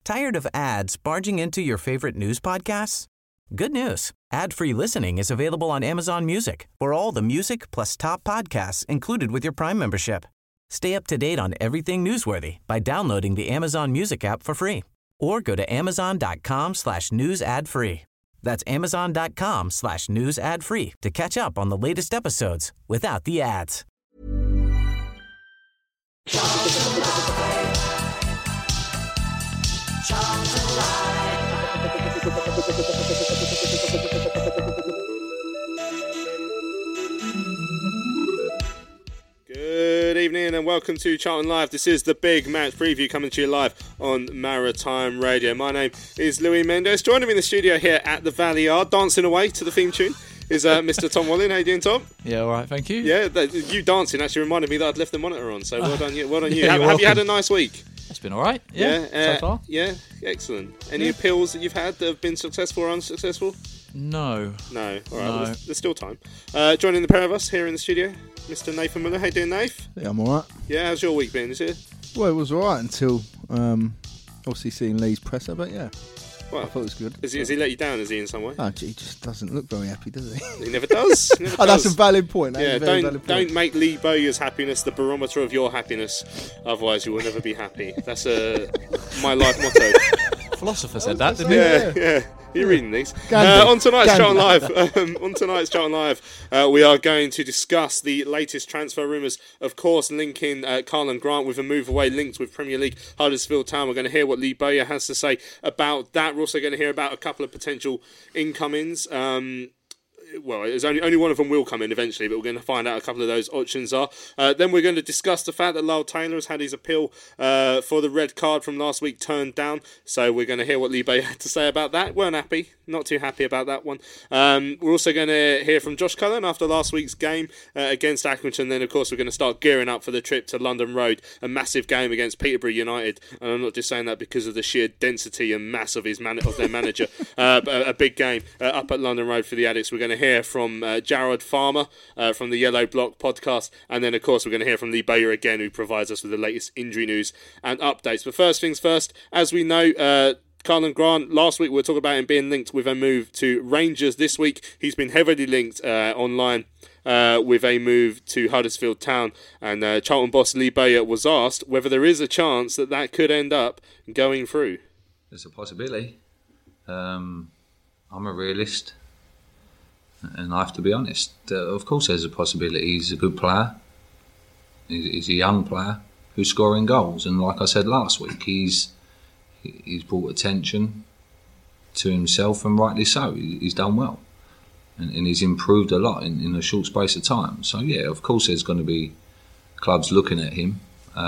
Tired of ads barging into your favorite news podcasts? Good news. Ad-free listening is available on Amazon Music for all the music plus top podcasts included with your Prime membership. Stay up to date on everything newsworthy by downloading the Amazon Music app for free or go to amazon.com/news ad free. That's amazon.com/news ad free to catch up on the latest episodes without the ads. Good evening and welcome to Charlton Live. This is the big match preview coming to you live on Maritime Radio. My name is Louis Mendes. Joining me in the studio here at the Valley Yard, dancing away to the theme tune, is Mr. Tom Wallin. How you doing, Tom? Yeah, all right, thank you. Yeah, you dancing actually reminded me that I'd left the monitor on, so well done you. Well done you. Yeah, have you had a nice week? It's been all right, so far. Yeah, excellent. Any appeals that you've had that have been successful or unsuccessful? No. All right, No. well, there's still time. Joining the pair of us here in the studio, Mr. Nathan Miller. How you doing, Nath? Yeah, I'm alright. Yeah, how's your week been? Is it? Well, it was alright until obviously seeing Lee's presser, but yeah, Well, I thought it was good. Has he let you down, is he, in some way? Oh, he just doesn't look very happy, does he? He never does. That's a valid point. Yeah, don't make Lee Bowyer's happiness the barometer of your happiness, otherwise you will never be happy. That's my life motto. Philosopher said that, didn't he? Yeah. You're reading these. On tonight's Charlton Live, we are going to discuss the latest transfer rumours, of course, linking Karlan Grant with a move away linked with Premier League Huddersfield Town. We're going to hear what Lee Bowyer has to say about that. We're also going to hear about a couple of potential incomings. Well, there's only one of them will come in eventually, but we're going to find out a couple of those options are. Then we're going to discuss the fact that Lyle Taylor has had his appeal for the red card from last week turned down. So we're going to hear what Lee Bay had to say about that. Weren't happy. Not too happy about that one. We're also going to hear from Josh Cullen after last week's game against Accrington. Then, of course, we're going to start gearing up for the trip to London Road, a massive game against Peterborough United. And I'm not just saying that because of the sheer density and mass of their manager. A big game up at London Road for the Addicts. We're going to hear from Jared Farmer from the Yellow Block podcast, and then of course we're going to hear from Lee Bowyer again, who provides us with the latest injury news and updates. But first things first, as we know, Karlan Grant, last week we were talking about him being linked with a move to Rangers. This week he's been heavily linked online with a move to Huddersfield Town, and Charlton boss Lee Bowyer was asked whether there is a chance that could end up going through. There's a possibility. I'm a realist, and I have to be honest. Of course there's a possibility. He's a good player. He's a young player who's scoring goals, and like I said last week, he's brought attention to himself, and rightly so. He's done well, and he's improved a lot in a short space of time. So yeah, of course there's going to be clubs looking at him,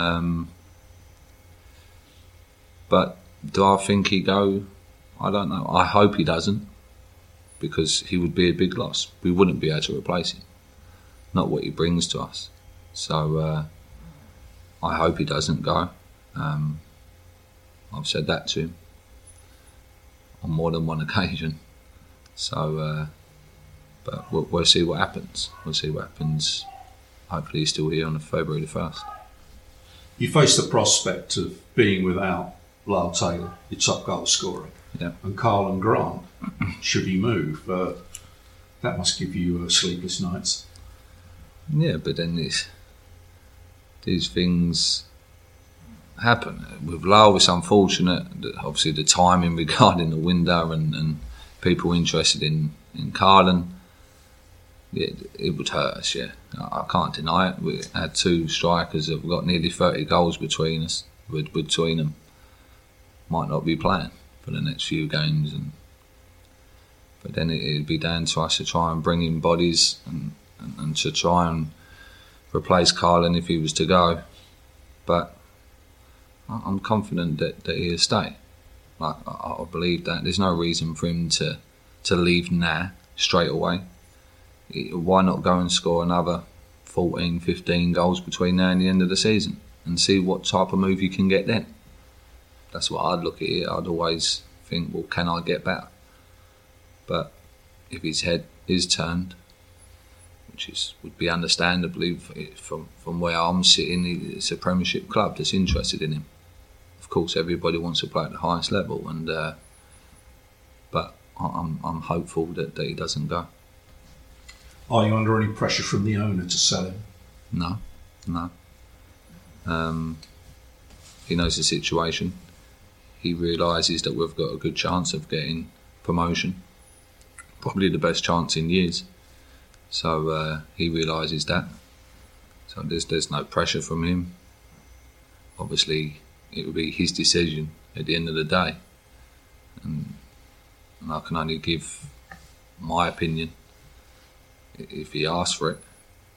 but do I think he go? I don't know. I hope he doesn't, because he would be a big loss. We wouldn't be able to replace him, not what he brings to us. So I hope he doesn't go. I've said that to him on more than one occasion. So, but we'll see what happens. Hopefully he's still here on February the 1st. You face the prospect of being without Lyle Taylor, your top goal scorer, and Karlan Grant, should he move. That must give you sleepless nights. Yeah, but then these things happen. With Lyle, it's unfortunate that obviously the timing regarding the window and people interested in Karlan, it would hurt us, yeah. I can't deny it. We had two strikers that have got nearly 30 goals between them. Might not be playing for the next few games, but then it'd be down to us to try and bring in bodies and to try and replace Karlan if he was to go. But I'm confident that he'll stay. I believe that there's no reason for him to leave now straight away. Why not go and score another 14, 15 goals between now and the end of the season and see what type of move you can get then? That's what I'd look at it. I'd always think, well, can I get better? But if his head is turned, which would be understandably from where I'm sitting, it's a Premiership club that's interested in him. of course, everybody wants to play at the highest level, and but I'm hopeful that he doesn't go. Are you under any pressure from the owner to sell him? No. He knows the situation. He realises that we've got a good chance of getting promotion, probably the best chance in years. So he realises that. So there's no pressure from him. Obviously, it will be his decision at the end of the day, and I can only give my opinion if he asks for it.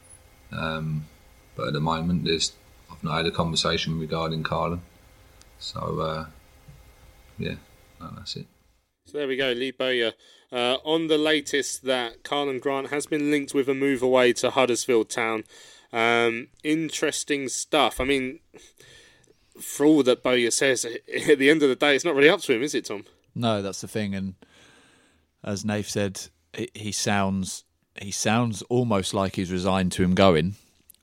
But at the moment, I've not had a conversation regarding Carlin. So, that's it. So there we go, Lee Bowyer. On the latest that Karlan Grant has been linked with a move away to Huddersfield Town. Interesting stuff. I mean, for all that Bowyer says, at the end of the day, it's not really up to him, is it, Tom? No, that's the thing. And as Nath said, he sounds almost like he's resigned to him going.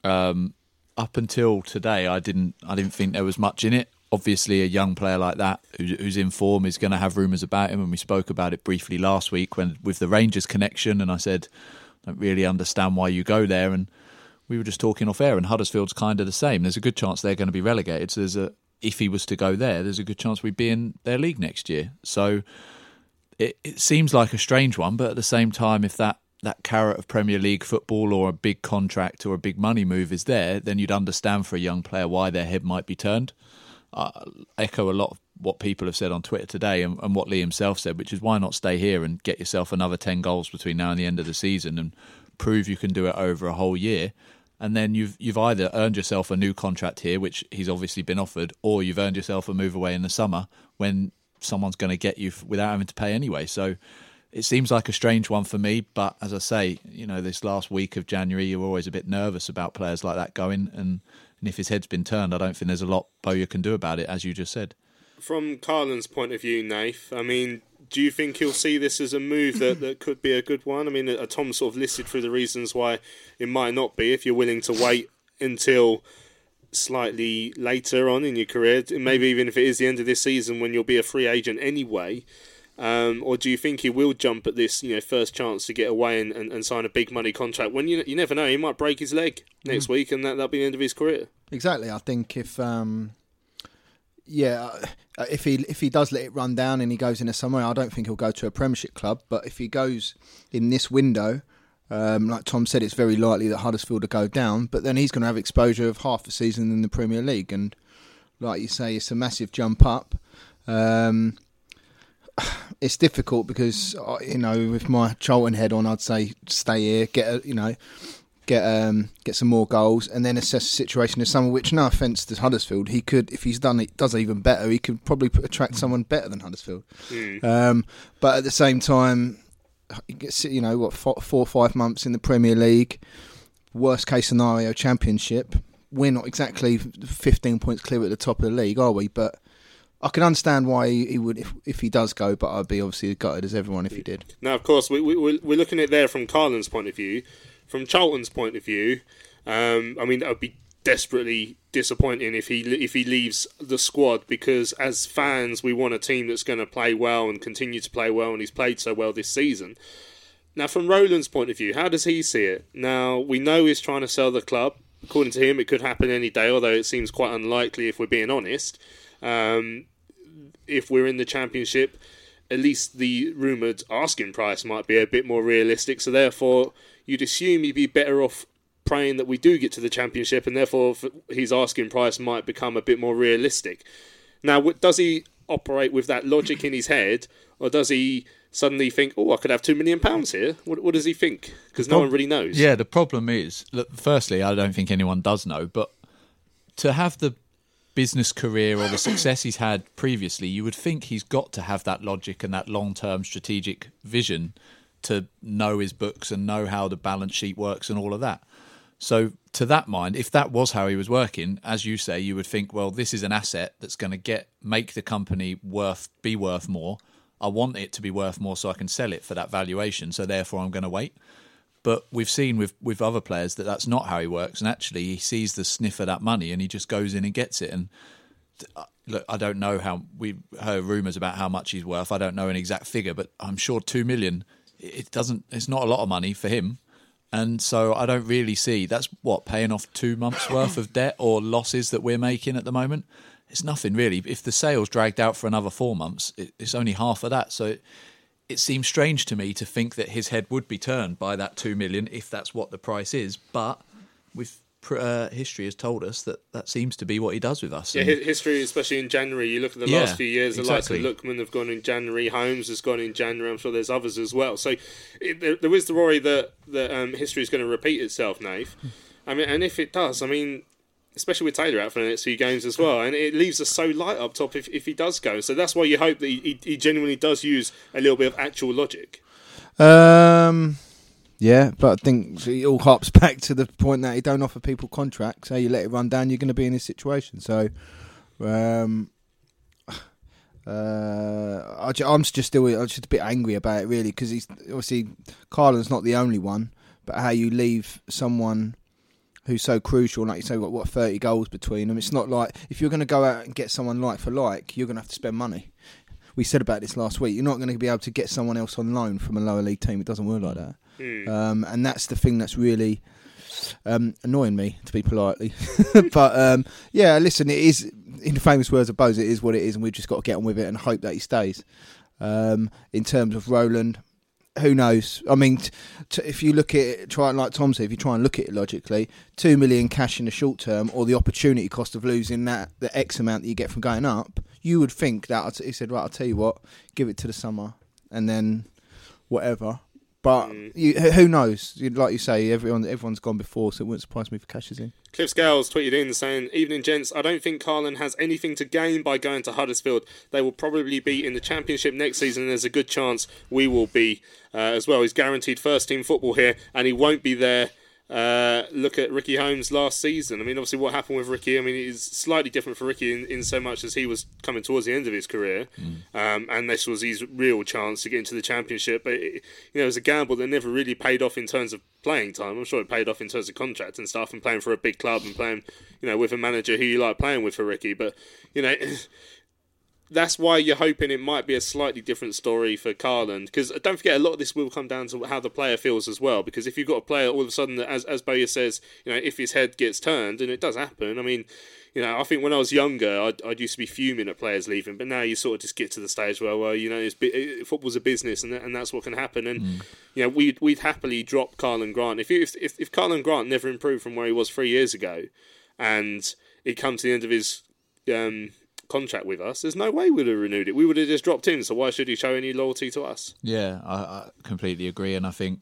Up until today, I didn't think there was much in it. Obviously, a young player like that who's in form is going to have rumours about him, and we spoke about it briefly last week with the Rangers connection, and I said, I don't really understand why you go there, and we were just talking off air, and Huddersfield's kind of the same. There's a good chance they're going to be relegated, so if he was to go there's a good chance we'd be in their league next year. So it seems like a strange one, but at the same time, if that carrot of Premier League football or a big contract or a big money move is there, then you'd understand for a young player why their head might be turned. Echo a lot of what people have said on Twitter today and what Lee himself said, which is why not stay here and get yourself another 10 goals between now and the end of the season and prove you can do it over a whole year. And then you've either earned yourself a new contract here, which he's obviously been offered, or you've earned yourself a move away in the summer when someone's going to get you without having to pay anyway. So it seems like a strange one for me, but as I say, this last week of January, you're always a bit nervous about players like that going, and if his head's been turned, I don't think there's a lot Bowyer can do about it, as you just said. From Carlin's point of view, Nath, I mean, do you think he'll see this as a move that could be a good one? I mean, Tom sort of listed through the reasons why it might not be, if you're willing to wait until slightly later on in your career, maybe even if it is the end of this season when you'll be a free agent anyway. Or do you think he will jump at this, first chance to get away and sign a big money contract? When you never know, he might break his leg next week, and that'll be the end of his career. Exactly. I think if he does let it run down and he goes into somewhere, I don't think he'll go to a Premiership club. But if he goes in this window, like Tom said, it's very likely that Huddersfield will go down. But then he's going to have exposure of half a season in the Premier League, and like you say, it's a massive jump up. It's difficult because with my Charlton head on, I'd say stay here, get some more goals, and then assess the situation this summer. Which, no offence to Huddersfield, he could, if he's does even better, he could probably attract someone better than Huddersfield. But at the same time, he gets 4 or 5 months in the Premier League. Worst case scenario, Championship. We're not exactly 15 points clear at the top of the league, are we? But I can understand why he would if he does go, but I'd be obviously gutted as everyone if he did. Now, of course, we're looking at it there from Carlin's point of view. From Charlton's point of view, I mean, that would be desperately disappointing if he leaves the squad, because as fans, we want a team that's going to play well and continue to play well, and he's played so well this season. Now, from Roland's point of view, how does he see it? Now, we know he's trying to sell the club. According to him, it could happen any day, although it seems quite unlikely if we're being honest. If we're in the Championship, at least the rumoured asking price might be a bit more realistic, so therefore you'd assume he'd be better off praying that we do get to the Championship, and therefore his asking price might become a bit more realistic. Now, does he operate with that logic in his head, or does he suddenly think, I could have £2 million here? What does he think? Because no one really knows. Yeah, the problem is, look, firstly, I don't think anyone does know, but to have the business career or the success he's had previously, you would think he's got to have that logic and that long-term strategic vision to know his books and know how the balance sheet works and all of that. So to that mind, if that was how he was working, as you say, you would think, well, this is an asset that's going to make the company be worth more. I want it to be worth more so I can sell it for that valuation, so therefore I'm going to wait. But we've seen with other players that that's not how he works, and actually he sees the sniff of that money and he just goes in and gets it. And look, I don't know how, we've heard rumours about how much he's worth. I don't know an exact figure, but I'm sure 2 million, it's not a lot of money for him. And so I don't really see, that's what, paying off 2 months worth of debt or losses that we're making at the moment. It's nothing really. If the sale's dragged out for another 4 months, it's only half of that. So it seems strange to me to think that his head would be turned by that 2 million if that's what the price is. But with history has told us that seems to be what he does with us. Yeah, history, especially in January. You look at the last few years, the likes of Lookman have gone in January, Holmes has gone in January. I'm sure there's others as well. So there is the worry that history is going to repeat itself, Nave. I mean, and if it does, I mean, especially with Taylor out for the next few games as well, and it leaves us so light up top if he does go. So that's why you hope that he genuinely does use a little bit of actual logic. Yeah, but I think it all harps back to the point that you don't offer people contracts. You let it run down, you're going to be in this situation. So, I'm just a bit angry about it, really, because he's obviously Carlin's not the only one. But how you leave someone who's so crucial, like you say, what 30 goals between them. It's not like if you're going to go out and get someone like for like, you're going to have to spend money. We said about this last week. You're not going to be able to get someone else on loan from a lower league team. It doesn't work like that. And that's the thing that's really annoying me, to be politely. But yeah, listen, it is, in the famous words of Bose, it is what it is, and we've just got to get on with it and hope that he stays. In terms of Roland, who knows? I mean, if you look at it, like Tom said, if you try and look at it logically, 2 million cash in the short term, or the opportunity cost of losing the X amount that you get from going up, you would think that he said, right, I'll tell you what, give it to the summer, and then whatever. But who knows? Like you say, everyone's gone before, so it wouldn't surprise me if cash is in. Cliff Scales tweeted in saying, "Evening gents, I don't think Carlin has anything to gain by going to Huddersfield. They will probably be in the Championship next season, and there's a good chance we will be as well. He's guaranteed first team football here, and he won't be there. Look at Ricky Holmes last season. I mean, obviously what happened with Ricky, I mean, it's slightly different for Ricky in so much as he was coming towards the end of his career, and this was his real chance to get into the Championship. But it was a gamble that never really paid off in terms of playing time. I'm sure it paid off in terms of contract and stuff, and playing for a big club and playing, with a manager who you like playing with for Ricky. But that's why you're hoping it might be a slightly different story for Carlin. Because don't forget, a lot of this will come down to how the player feels as well. Because if you've got a player all of a sudden that, as Bowyer says, if his head gets turned, and it does happen. I mean, I think when I was younger, I'd used to be fuming at players leaving. But now you sort of just get to the stage where, football's a business, and that's what can happen. And we'd happily drop Karlan Grant if Karlan Grant never improved from where he was 3 years ago, and he'd come to the end of his contract with us, there's no way we'd have renewed it. We would have just dropped him, so why should he show any loyalty to us? Yeah, I completely agree, and I think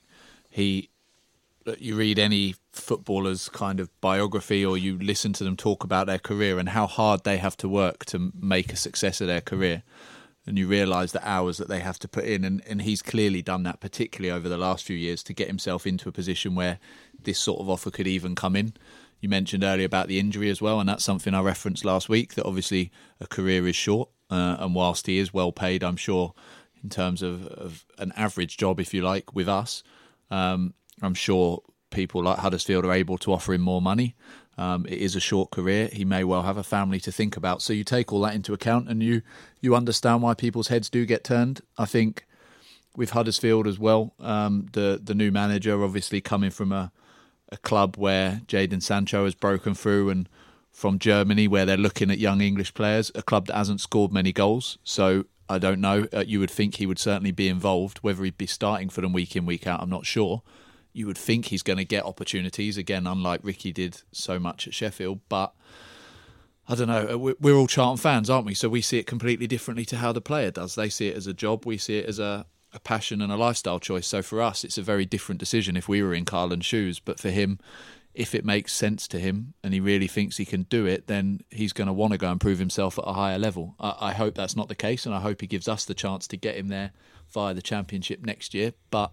you read any footballer's kind of biography, or you listen to them talk about their career and how hard they have to work to make a success of their career, and you realise the hours that they have to put in, and he's clearly done that, particularly over the last few years, to get himself into a position where this sort of offer could even come in. You mentioned earlier about the injury as well, and that's something I referenced last week, that obviously a career is short, and whilst he is well paid, I'm sure, in terms of an average job, if you like, with us, I'm sure people like Huddersfield are able to offer him more money. It is a short career. He may well have a family to think about. So you take all that into account, and you understand why people's heads do get turned. I think with Huddersfield as well, the new manager obviously coming from a club where Jadon Sancho has broken through, and from Germany where they're looking at young English players, a club that hasn't scored many goals. So I don't know. You would think he would certainly be involved. Whether he'd be starting for them week in, week out, I'm not sure. You would think he's going to get opportunities, again, unlike Ricky did so much at Sheffield. But I don't know. We're all Charlton fans, aren't we? So we see it completely differently to how the player does. They see it as a job. We see it as a passion and a lifestyle choice. So for us, it's a very different decision if we were in Carlin's shoes. But for him, if it makes sense to him and he really thinks he can do it, then he's going to want to go and prove himself at a higher level. I hope that's not the case, and I hope he gives us the chance to get him there via the Championship next year. But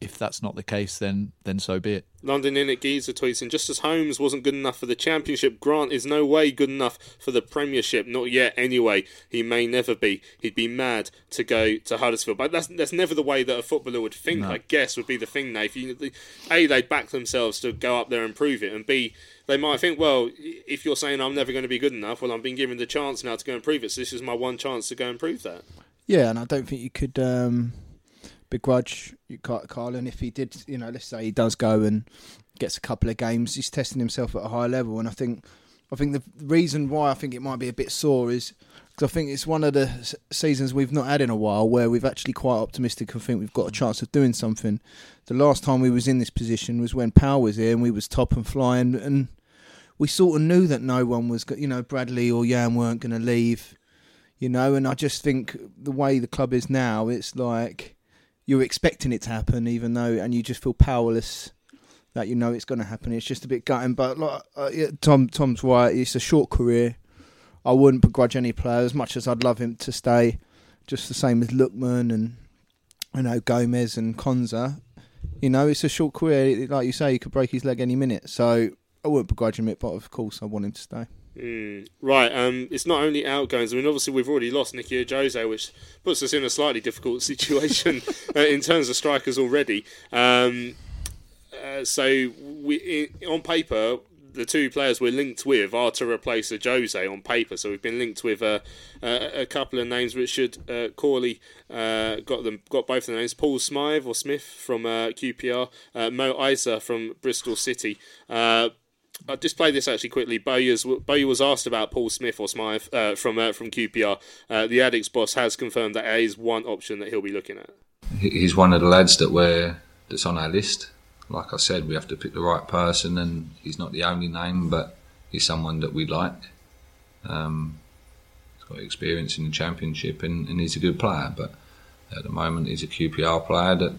if that's not the case, then so be it. London In It Geezer tweets in, just as Holmes wasn't good enough for the Championship, Grant is no way good enough for the Premiership. Not yet, anyway. He may never be. He'd be mad to go to Huddersfield. But that's never the way that a footballer would think, I guess, would be the thing, Nate. A, they'd back themselves to go up there and prove it, and B, they might think, well, if you're saying I'm never going to be good enough, well, I'm being given the chance now to go and prove it, so this is my one chance to go and prove that. Yeah, and I don't think you could begrudge Carlin if he did, let's say he does go and gets a couple of games, he's testing himself at a high level. And I think the reason why I think it might be a bit sore is because I think it's one of the seasons we've not had in a while where we've actually quite optimistic and think we've got a chance of doing something. The last time we was in this position was when Powell was here and we was top and flying, and we sort of knew that no one was, Bradley or Jan weren't going to leave, and I just think the way the club is now, it's like you're expecting it to happen, even though, and you just feel powerless that it's going to happen. It's just a bit gutting, but Tom's right. It's a short career. I wouldn't begrudge any player as much as I'd love him to stay. Just the same as Lookman and Gomez and Konza. It's a short career. Like you say, he could break his leg any minute. So I wouldn't begrudge him it, but of course I want him to stay. Right, it's not only outgoings. I mean, obviously we've already lost Nicky Jose, which puts us in a slightly difficult situation in terms of strikers already. So on paper, the two players we're linked with are to replace Jose on paper. So we've been linked with a couple of names. Richard Corley got both the names. Paul Smythe or Smith from QPR, Mo Isa from Bristol City. I'll just play this actually quickly. Bowyer was asked about Paul Smith or Smythe from QPR. The Addicts boss has confirmed that is one option that he'll be looking at. He's one of the lads that's on our list. Like I said, we have to pick the right person, and he's not the only name, but he's someone that we like. He's got experience in the Championship, and he's a good player. But at the moment, he's a QPR player,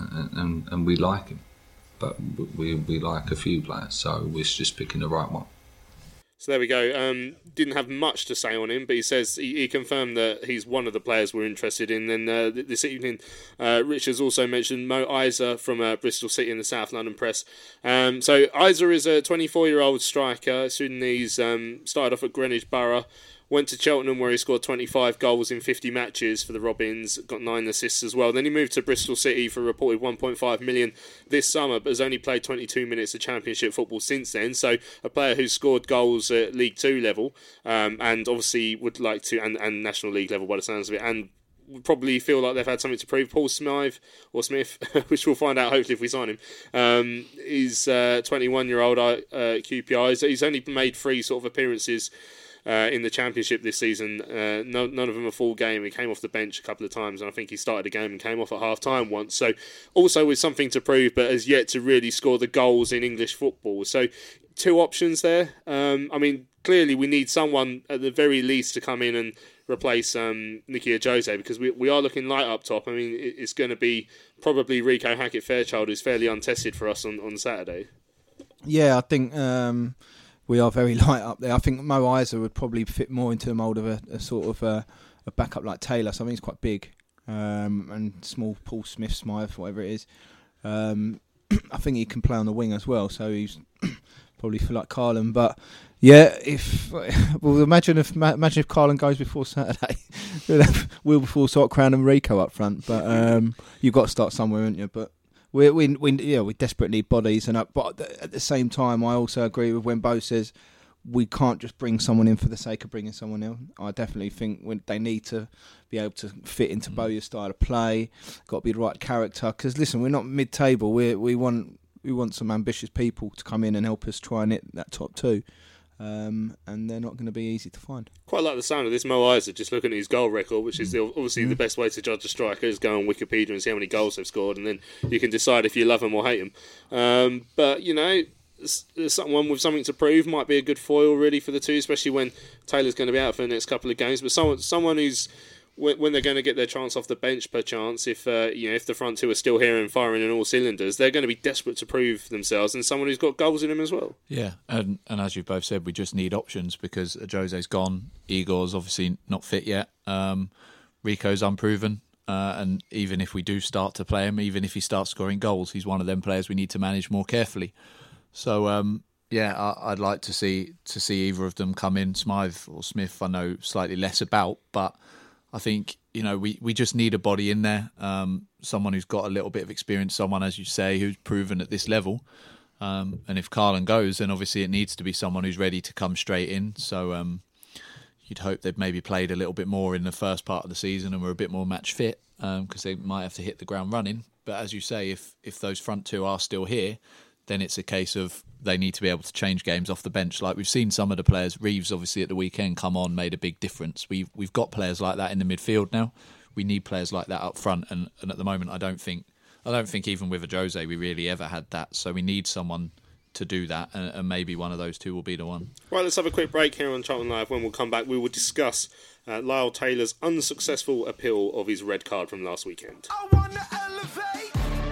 and we like him. But we like a few players, so we're just picking the right one. So there we go. Didn't have much to say on him, but he says he confirmed that he's one of the players we're interested in. Then this evening, Richard's also mentioned Mo Isa from Bristol City in the South London Press. So Isa is a 24-year-old striker, Sudanese, started off at Greenwich Borough. Went to Cheltenham where he scored 25 goals in 50 matches for the Robins, got 9 assists as well. Then he moved to Bristol City for a reported 1.5 million this summer, but has only played 22 minutes of Championship football since then. So a player who's scored goals at League 2 level, and obviously would like to, and National League level by the sounds of it, and would probably feel like they've had something to prove. Paul Smythe, or Smith, which we'll find out hopefully if we sign him, is 21-year-old QPR. He's only made 3 sort of appearances in the Championship this season. None of them a full game. He came off the bench a couple of times, and I think he started a game and came off at half-time once. So also with something to prove, but has yet to really score the goals in English football. So 2 options there. I mean, clearly we need someone at the very least to come in and replace Nicky Jose, because we are looking light up top. I mean, it's going to be probably Rico Hackett-Fairchild, who's fairly untested for us on Saturday. Yeah, I think we are very light up there. I think Mo Isa would probably fit more into the mould of a sort of a backup like Taylor. So I mean, he's quite big and small. Paul Smith, Smythe, whatever it is. I think he can play on the wing as well. So he's probably feel like Carlin. But yeah, imagine if Carlin goes before Saturday. Wilberforce, Crown and Rico up front. But you've got to start somewhere, haven't you? But we desperately need bodies, but at the same time, I also agree with when Bo says we can't just bring someone in for the sake of bringing someone in. I definitely think they need to be able to fit into Bowyer's style of play. Got to be the right character. Because listen, we're not mid-table. We want some ambitious people to come in and help us try and hit that top 2. And they're not going to be easy to find. Quite like the sound of this Mo Isa, just looking at his goal record, which is obviously the best way to judge a striker, is go on Wikipedia and see how many goals they've scored, and then you can decide if you love them or hate them. But someone with something to prove might be a good foil really for the two, especially when Taylor's going to be out for the next couple of games. But someone who's, when they're going to get their chance off the bench, perchance, if the front two are still here and firing in all cylinders, they're going to be desperate to prove themselves, and someone who's got goals in them as well. Yeah, and as you've both said, we just need options because Jose's gone, Igor's obviously not fit yet, Rico's unproven, And even if we do start to play him, even if he starts scoring goals, he's one of them players we need to manage more carefully. So, I'd like to see either of them come in. Smythe or Smith, I know slightly less about, but I think, we just need a body in there, someone who's got a little bit of experience, someone, as you say, who's proven at this level. And if Karlan goes, then obviously it needs to be someone who's ready to come straight in. So you'd hope they've maybe played a little bit more in the first part of the season and were a bit more match fit, because they might have to hit the ground running. But as you say, if those front two are still here, then it's a case of they need to be able to change games off the bench. Like we've seen some of the players, Reeves obviously at the weekend come on, made a big difference. We've got players like that in the midfield now. We need players like that up front, and at the moment I don't think even with a Jose we really ever had that. So we need someone to do that, and maybe one of those two will be the one. Right, let's have a quick break here on Charlton Live. When we'll come back, we will discuss Lyle Taylor's unsuccessful appeal of his red card from last weekend. I wanna elevate.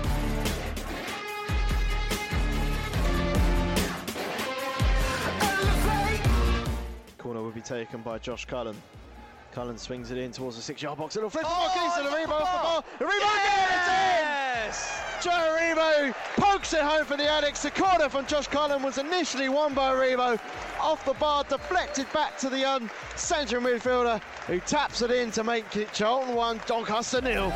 Corner will be taken by Josh Cullen. Cullen swings it in towards the 6-yard box. It'll flip and Aribo off the bar. Aribo yes! Joe Aribo pokes it home for the Addicts. The corner from Josh Cullen was initially won by Aribo. Off the bar, deflected back to the central midfielder, who taps it in to make it Charlton 1, Doncaster 0.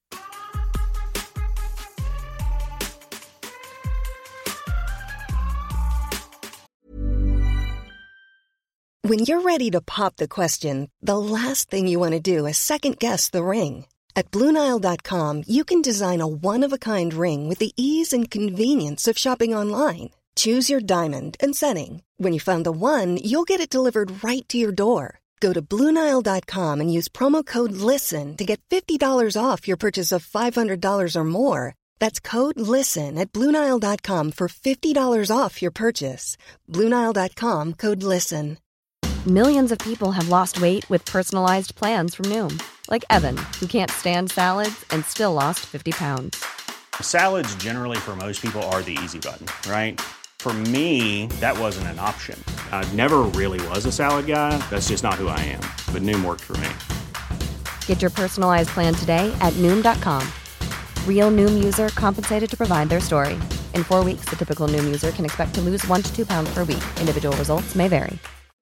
When you're ready to pop the question, the last thing you want to do is second-guess the ring. At BlueNile.com, you can design a one-of-a-kind ring with the ease and convenience of shopping online. Choose your diamond and setting. When you find the one, you'll get it delivered right to your door. Go to BlueNile.com and use promo code LISTEN to get $50 off your purchase of $500 or more. That's code LISTEN at BlueNile.com for $50 off your purchase. BlueNile.com, code LISTEN. Millions of people have lost weight with personalized plans from Noom. Like Evan, who can't stand salads and still lost 50 pounds. Salads generally for most people are the easy button, right? For me, that wasn't an option. I never really was a salad guy. That's just not who I am. But Noom worked for me. Get your personalized plan today at Noom.com. Real Noom user compensated to provide their story. In 4 weeks, the typical Noom user can expect to lose 1 to 2 pounds per week. Individual results may vary.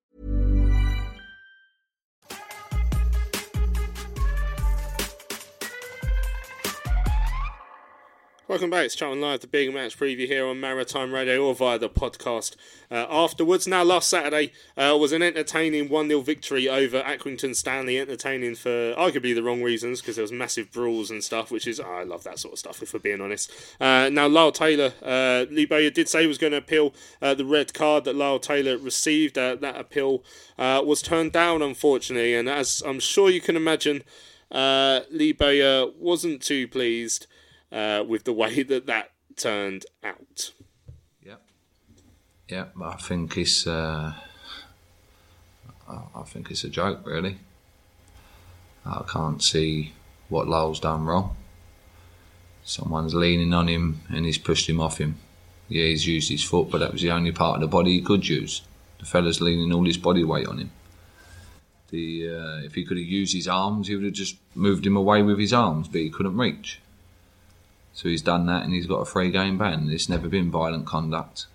Welcome back. It's Charlton Live, the big match preview here on Maritime Radio or via the podcast afterwards. Now, last Saturday was an entertaining 1-0 victory over Accrington Stanley. Entertaining for arguably the wrong reasons, because there was massive brawls and stuff, which is, I love that sort of stuff, if we're being honest. Now, Lyle Taylor, Lee Bowyer did say he was going to appeal the red card that Lyle Taylor received. That appeal was turned down, unfortunately, and as I'm sure you can imagine, Lee Bowyer wasn't too pleased with the way that turned out. Yeah, I think it's a joke, really. I can't see what Lyle's done wrong. Someone's leaning on him and he's pushed him off him. Yeah, he's used his foot, but that was the only part of the body he could use. The fella's leaning all his body weight on him. If he could have used his arms, he would have just moved him away with his arms, but he couldn't reach. So he's done that and he's got a 3-game ban. It's never been violent conduct.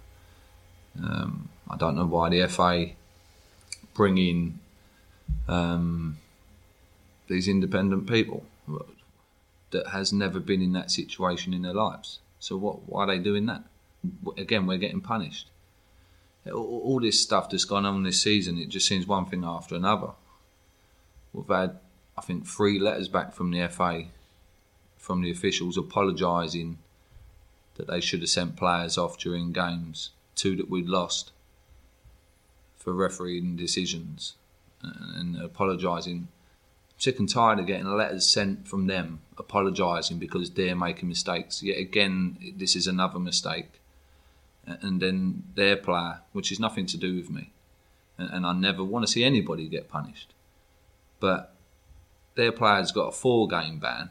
I don't know why the FA bring in these independent people that has never been in that situation in their lives. So why are they doing that? Again, we're getting punished. All this stuff that's gone on this season, it just seems one thing after another. We've had, I think, 3 letters back from the FA, from the officials, apologising that they should have sent players off during games, 2 that we'd lost, for refereeing decisions, and apologising. I'm sick and tired of getting letters sent from them apologising because they're making mistakes. Yet again, this is another mistake. And then their player, which is nothing to do with me, and I never want to see anybody get punished, but their player's got a 4-game ban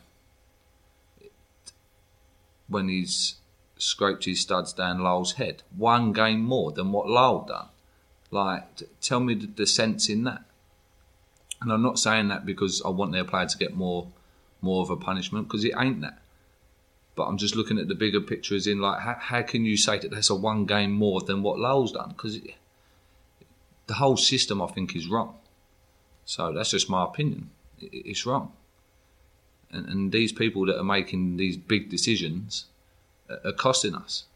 when he's scraped his studs down Lyle's head. 1 game more than what Lyle done. Like, tell me the sense in that. And I'm not saying that because I want their player to get more more of a punishment, because it ain't that. But I'm just looking at the bigger picture as in, like, how can you say that that's a one game more than what Lyall's done? Because the whole system, I think, is wrong. So that's just my opinion. It's wrong. And these people that are making these big decisions are costing us.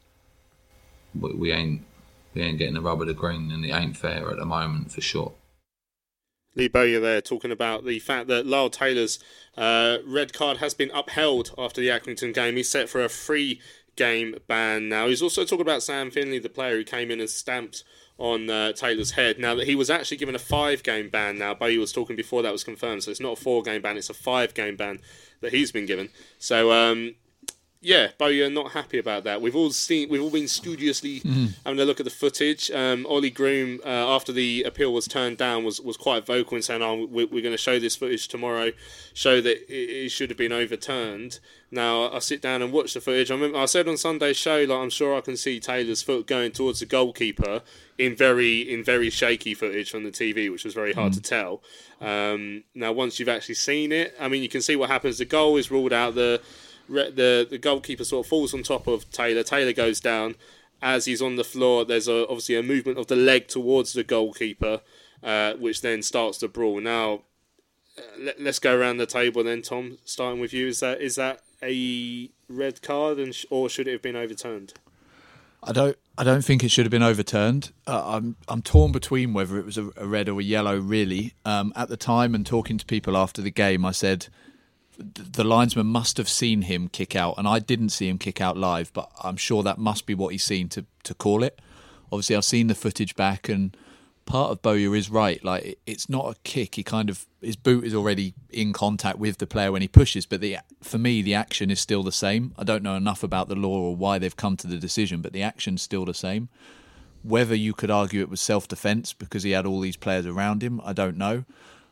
We ain't getting the rub of the green, and it ain't fair at the moment, for sure. Lee Bowyer there talking about the fact that Lyle Taylor's red card has been upheld after the Accrington game. He's set for a 3-game ban now. He's also talking about Sam Finley, the player who came in and stamped on Taylor's head. Now that he was actually given a 5-game ban now. Bowyer was talking before that was confirmed, so it's not a 4-game ban, it's a 5-game ban that he's been given. So, yeah, Bowyer not happy about that. We've all been studiously having a look at the footage. Ollie Groom, after the appeal was turned down, was quite vocal in saying, we're going to show this footage tomorrow, show that it should have been overturned. Now, I sit down and watch the footage. I said on Sunday's show, like, I'm sure I can see Taylor's foot going towards the goalkeeper in very shaky footage from the TV, which was very hard to tell. Now, once you've actually seen it, I mean, you can see what happens. The goal is ruled out. The goalkeeper sort of falls on top of Taylor. Taylor goes down. As he's on the floor, there's obviously a movement of the leg towards the goalkeeper, which then starts the brawl. Now, let's go around the table then, Tom, starting with you. Is that a red card, or should it have been overturned? I don't think it should have been overturned. I'm torn between whether it was a red or a yellow, really. At the time, and talking to people after the game, I said the linesman must have seen him kick out, and I didn't see him kick out live, but I'm sure that must be what he's seen to call it. Obviously, I've seen the footage back, and part of Bowyer is right. Like, it's not a kick. His boot is already in contact with the player when he pushes, but for me, the action is still the same. I don't know enough about the law or why they've come to the decision, but the action's still the same. Whether you could argue it was self-defence because he had all these players around him, I don't know.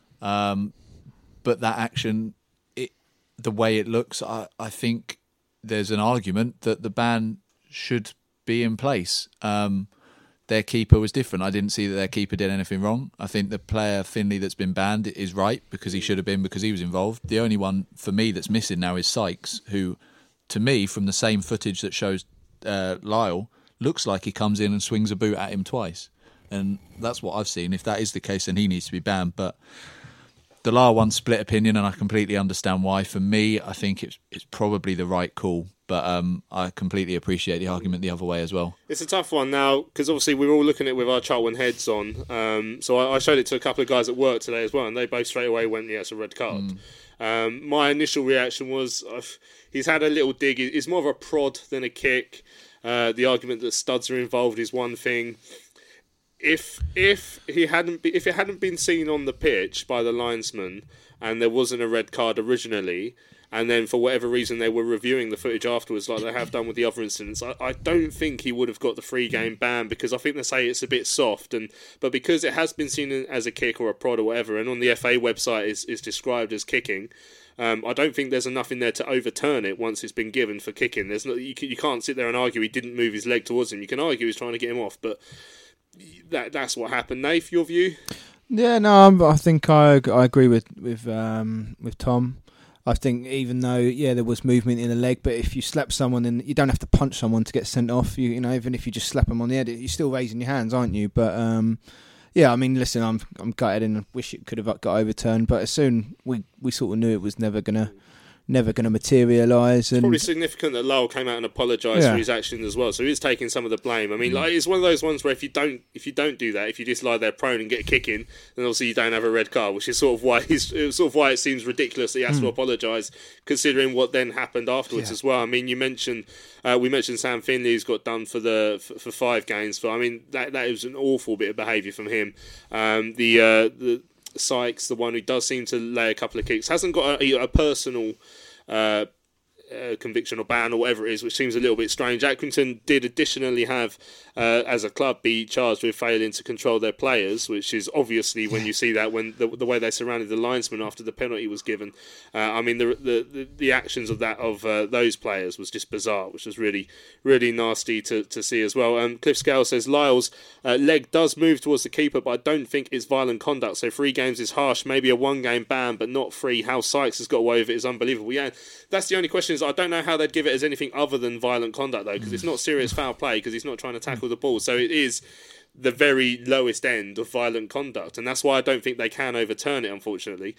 But that action, the way it looks, I think there's an argument that the ban should be in place. Their keeper was different. I didn't see that their keeper did anything wrong. I think the player, Finley, that's been banned is right because he should have been, because he was involved. The only one for me that's missing now is Sykes, who, to me, from the same footage that shows Lyall, looks like he comes in and swings a boot at him twice. And that's what I've seen. If that is the case, then he needs to be banned. But the Lyall one split opinion, and I completely understand why. For me, I think it's probably the right call. But I completely appreciate the argument the other way as well. It's a tough one now, because obviously we're all looking at it with our Charlton heads on. So I showed it to a couple of guys at work today as well, and they both straight away went, yeah, it's a red card. My initial reaction was, he's had a little dig. It's more of a prod than a kick. The argument that studs are involved is one thing. If it hadn't been seen on the pitch by the linesman, and there wasn't a red card originally, and then for whatever reason they were reviewing the footage afterwards like they have done with the other incidents, I don't think he would have got the 3-game ban, because I think they say it's a bit soft, but because it has been seen as a kick or a prod or whatever, and on the FA website is described as kicking, I don't think there's enough in there to overturn it once it's been given for kicking. You can't sit there and argue he didn't move his leg towards him. You can argue he's trying to get him off, but that's what happened. Nath, your view? Yeah, no, I think I agree with Tom. I think even though, there was movement in the leg, but if you slap someone, and you don't have to punch someone to get sent off. You know, even if you just slap them on the head, you're still raising your hands, aren't you? But I mean, listen, I'm gutted and wish it could have got overturned. But as soon we sort of knew it was never gonna materialise. It's probably significant that Lyall came out and apologised for his actions as well, so he's taking some of the blame. I mean, like, it's one of those ones where if you don't do that, if you just lie there prone and get a kick in, then obviously you don't have a red card, which is sort of why it seems ridiculous that he has to apologise, considering what then happened afterwards as well. I mean, we mentioned Sam Finley, who's got done for 5 games. I mean, that was an awful bit of behaviour from him. The Sykes, the one who does seem to lay a couple of kicks, hasn't got a personal conviction or ban or whatever it is, which seems a little bit strange. Accrington did additionally have, as a club, be charged with failing to control their players, which is obviously, when you see that, when the way they surrounded the linesman after the penalty was given. I mean, the actions of those players was just bizarre, which was really, really nasty to see as well. Cliff Scale says Lyle's leg does move towards the keeper, but I don't think it's violent conduct. So 3 games is harsh, maybe a 1-game ban, but not 3. How Sykes has got away with it is unbelievable. Yeah, that's the only question. Is I don't know how they'd give it as anything other than violent conduct, though, because it's not serious foul play, because he's not trying to tackle the ball. So it is the very lowest end of violent conduct, and that's why I don't think they can overturn it, unfortunately.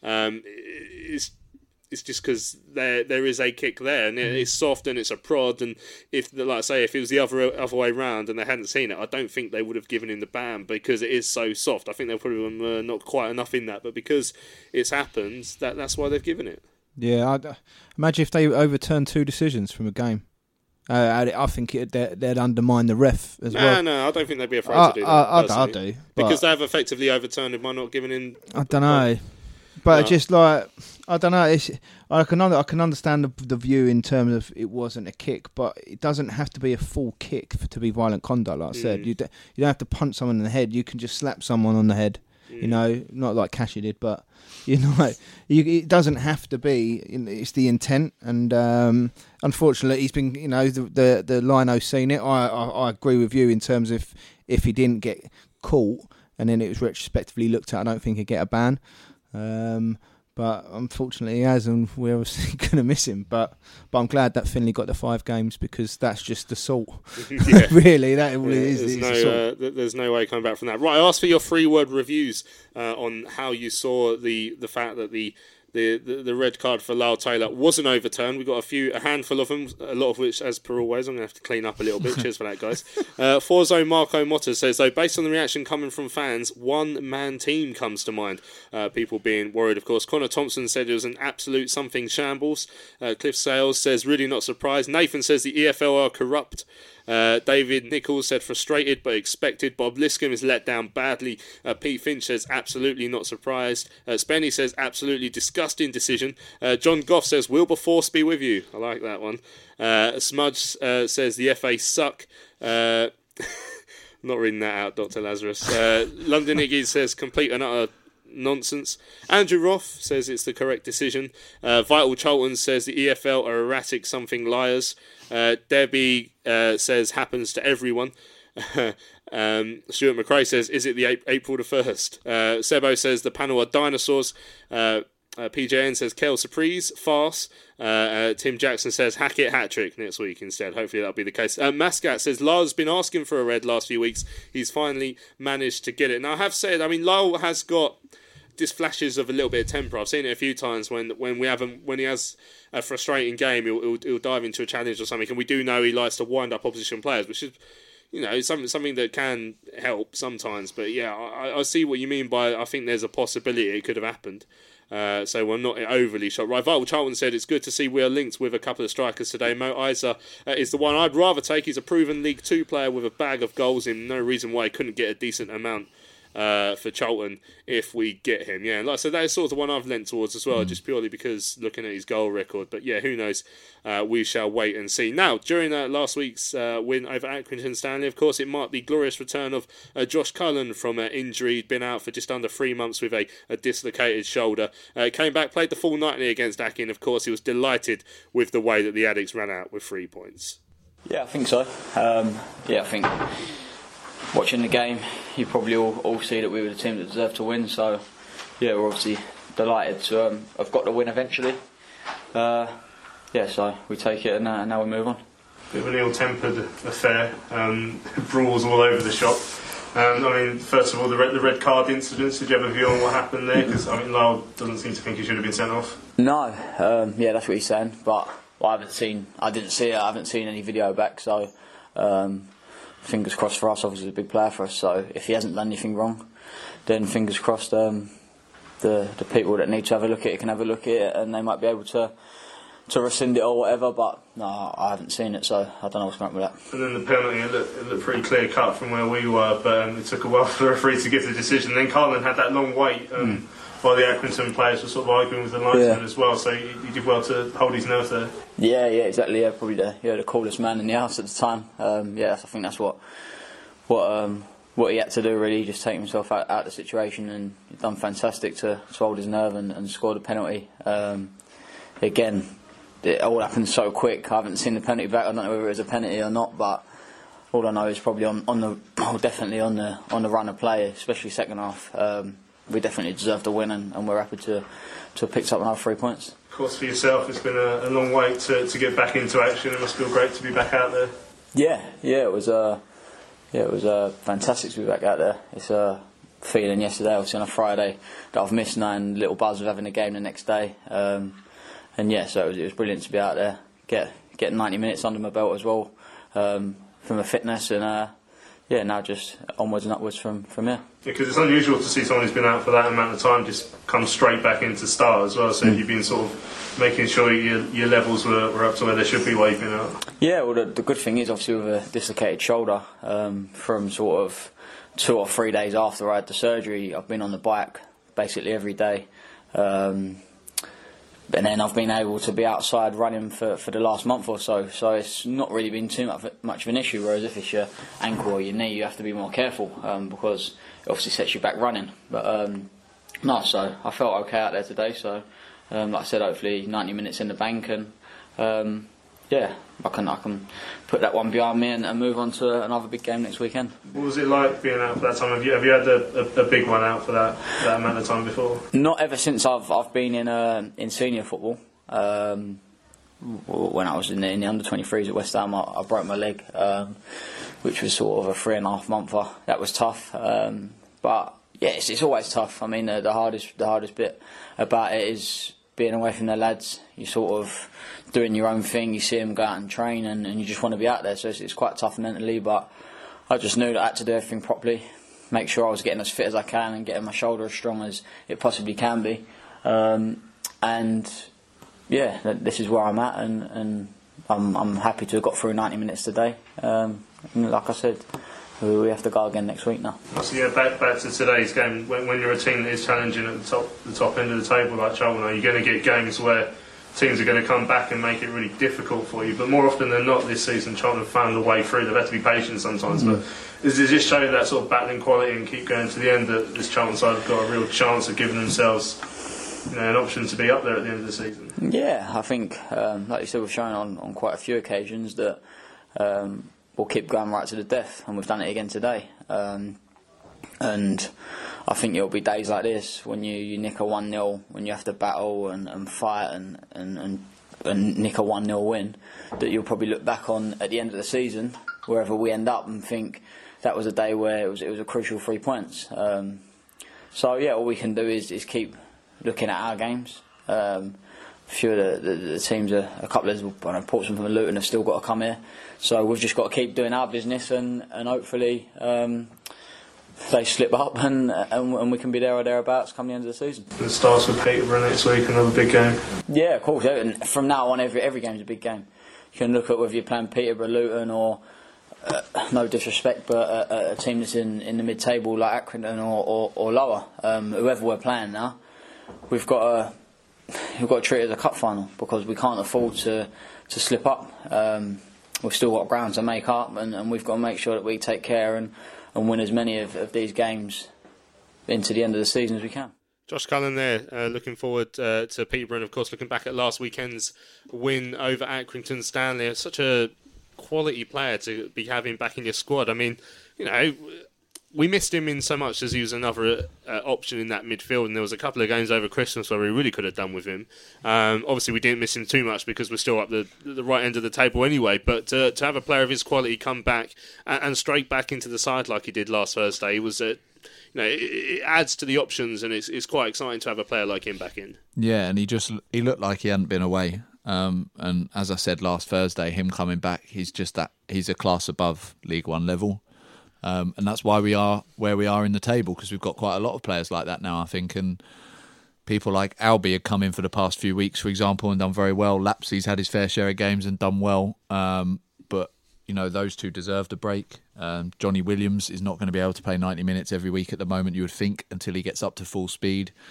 It's just because there is a kick there, and it's soft and it's a prod, and if, like I say, if it was the other way round and they hadn't seen it, I don't think they would have given him the ban, because it is so soft. I think they'll probably not quite enough in that, but because it's happened, that's why they've given it. Yeah, imagine if they overturned 2 decisions from a game. I think they'd undermine the ref as well. No, I don't think they'd be afraid to do that. I do. Because they have effectively overturned it by not giving in. I don't know. But just like, I don't know. I can understand the view in terms of it wasn't a kick, but it doesn't have to be a full kick to be violent conduct. Like I said, you don't have to punch someone in the head. You can just slap someone on the head. You know, not like Cashy did, but it doesn't have to be. It's the intent, and unfortunately, he's been. The Lino's seen it. I agree with you in terms of if he didn't get caught and then it was retrospectively looked at, I don't think he'd get a ban. But unfortunately he has, and we're obviously going to miss him. But I'm glad that Finley got the 5 games, because that's just assault. Yeah. Really, that is assault. There's no way coming back from that. Right, I asked for your 3-word reviews on how you saw the fact that the red card for Lyle Taylor wasn't overturned. We got a handful of them, a lot of which, as per always, I'm going to have to clean up a little bit. Cheers for that, guys. Forzo Marco Motta says, though, based on the reaction coming from fans, 1-man team comes to mind. People being worried, of course. Connor Thompson said it was an absolute something shambles. Cliff Sales says, really not surprised. Nathan says the EFL are corrupt. David Nichols said frustrated but expected. Bob Liscombe is let down badly. Pete Finch says absolutely not surprised. Spenny says absolutely disgusting decision. John Goff says Wilberforce be with you. I like that one. Smudge says the FA suck. Not reading that out, Dr. Lazarus. London Iggy says complete and utter nonsense. Andrew Roth says it's the correct decision. Vital Charlton says the EFL are erratic something liars. Debbie says happens to everyone. Stuart McRae says, is it the April the 1st? Sebo says the panel are dinosaurs. PJN says Kel Surprise, farce. Tim Jackson says Hackett hat-trick next week instead. Hopefully that'll be the case. Mascat says Lyle's been asking for a red last few weeks. He's finally managed to get it. Now I have said, Lyle has got just flashes of a little bit of temper. I've seen it a few times when he has a frustrating game, he'll dive into a challenge or something, and we do know he likes to wind up opposition players, which is something that can help sometimes. But yeah, I see what you mean by I think there's a possibility it could have happened. So we're not overly shocked. Right, Vital Charlton said it's good to see we are linked with a couple of strikers today. Mo Isa is the one I'd rather take. He's a proven League 2 player with a bag of goals in. No reason why he couldn't get a decent amount for Charlton if we get him. Yeah, like I said, that is sort of the one I've lent towards as well, just purely because looking at his goal record. But yeah, who knows? We shall wait and see. Now, during last week's win over Accrington Stanley, of course, it marked the glorious return of Josh Cullen from injury. He'd been out for just under 3 months with a dislocated shoulder. Came back, played the full nightly against Acking. Of course, he was delighted with the way that the Addicts ran out with 3 points. Yeah, I think so. I think watching the game, you probably all see that we were the team that deserved to win. So, yeah, we're obviously delighted to have got the win eventually. So we take it and now we move on. Bit of an ill-tempered affair, brawls all over the shop. First of all, the red card incidents. Did you have a view on what happened there? Because Lyle doesn't seem to think he should have been sent off. No, that's what he's saying. But I didn't see it. I haven't seen any video back. So fingers crossed for us. Obviously, he's a big player for us. So if he hasn't done anything wrong, then fingers crossed. The people that need to have a look at it can have a look at it, and they might be able to rescind it or whatever, but no, I haven't seen it, so I don't know what's going on with that. And then the penalty, it looked pretty clear cut from where we were, but it took a while for the referee to give the decision. Then Carlin had that long wait while the Accrington players were sort of arguing with the linesman as well. So you did well to hold his nerve there. Yeah, exactly. Yeah, probably the coolest man in the house at the time. I think that's what he had to do, really, just take himself out of the situation, and he's done fantastic to hold his nerve and score the penalty. Again, it all happened so quick. I haven't seen the penalty back. I don't know whether it was a penalty or not, but all I know is probably definitely on the run of play, especially second half. We definitely deserved the win, and we're happy to have picked up another 3 points. Of course, for yourself, it's been a long wait to get back into action. It must feel great to be back out there. Yeah, it was fantastic to be back out there. It's a feeling yesterday, obviously on a Friday, that I've missed, knowing little buzz of having a game the next day. So it was brilliant to be out there, get 90 minutes under my belt as well, from a fitness, and now just onwards and upwards from here. Because it's unusual to see someone who's been out for that amount of time just come straight back into start as well. So you've been sort of making sure your levels were up to where they should be while you've been out. Yeah, well, the good thing is, obviously, with a dislocated shoulder, from sort of 2 or 3 days after I had the surgery, I've been on the bike basically every day. And then I've been able to be outside running for the last month or so. So it's not really been too much of an issue. Whereas if it's your ankle or your knee, you have to be more careful, because it obviously sets you back running. But so I felt okay out there today. So like I said, hopefully 90 minutes in the bank, and I can put that one behind me and move on to another big game next weekend. What was it like being out for that time? Have you had a big one out for that amount of time before? Not ever since I've been in senior football. When I was in the under 23s at West Ham, I broke my leg, which was sort of a 3.5 monther. That was tough, but yeah, it's always tough. I mean, the hardest bit about it is being away from the lads. You're sort of doing your own thing. You see them go out and train, and you just want to be out there. So it's quite tough mentally, but I just knew that I had to do everything properly, make sure I was getting as fit as I can and getting my shoulder as strong as it possibly can be. This is where I'm at, and I'm happy to have got through 90 minutes today. And like I said, we have to go again next week now. So back to today's game. When you're a team that is challenging at the top end of the table like Charlton, are you going to get games where teams are going to come back and make it really difficult for you? But more often than not this season, Charlton have found a way through. They've had to be patient sometimes. But does it just show that sort of battling quality and keep going to the end, that this Charlton side have got a real chance of giving themselves an option to be up there at the end of the season? Yeah, I think, like you said, we've shown on quite a few occasions that we'll keep going right to the death, and we've done it again today. And I think it'll be days like this when you nick a 1-0, when you have to battle and fight and nick a 1-0 win, that you'll probably look back on at the end of the season, wherever we end up, and think that was a day where it was a crucial 3 points. All we can do is keep looking at our games. A few of the teams, a couple of Portsmouth and Luton have still got to come here. So we've just got to keep doing our business, and hopefully they slip up and we can be there or thereabouts come the end of the season. It starts with Peterborough next week, another big game. Yeah, of course. And from now on, every game's a big game. You can look at whether you're playing Peterborough, Luton, or no disrespect, but a team that's in the mid-table like Accrington or lower. Whoever we're playing now, we've got to treat it as a cup final, because we can't afford to slip up. We've still got ground to make up, and we've got to make sure that we take care and win as many of these games into the end of the season as we can. Josh Cullen there, looking forward to Peterborough, and of course looking back at last weekend's win over Accrington Stanley. It's such a quality player to be having back in your squad. I mean, we missed him in so much as he was another option in that midfield, and there was a couple of games over Christmas where we really could have done with him. Obviously we didn't miss him too much because we're still up the right end of the table anyway, but to have a player of his quality come back and straight back into the side like he did last Thursday was it adds to the options, and it's quite exciting to have a player like him back in. Yeah, and he looked like he hadn't been away, and as I said last Thursday, him coming back, he's a class above League One level. And that's why we are where we are in the table, because we've got quite a lot of players like that now, I think. And people like Albie had come in for the past few weeks, for example, and done very well. Lapsey's had his fair share of games and done well. But those two deserved a break. Johnny Williams is not going to be able to play 90 minutes every week at the moment, you would think, until he gets up to full speed.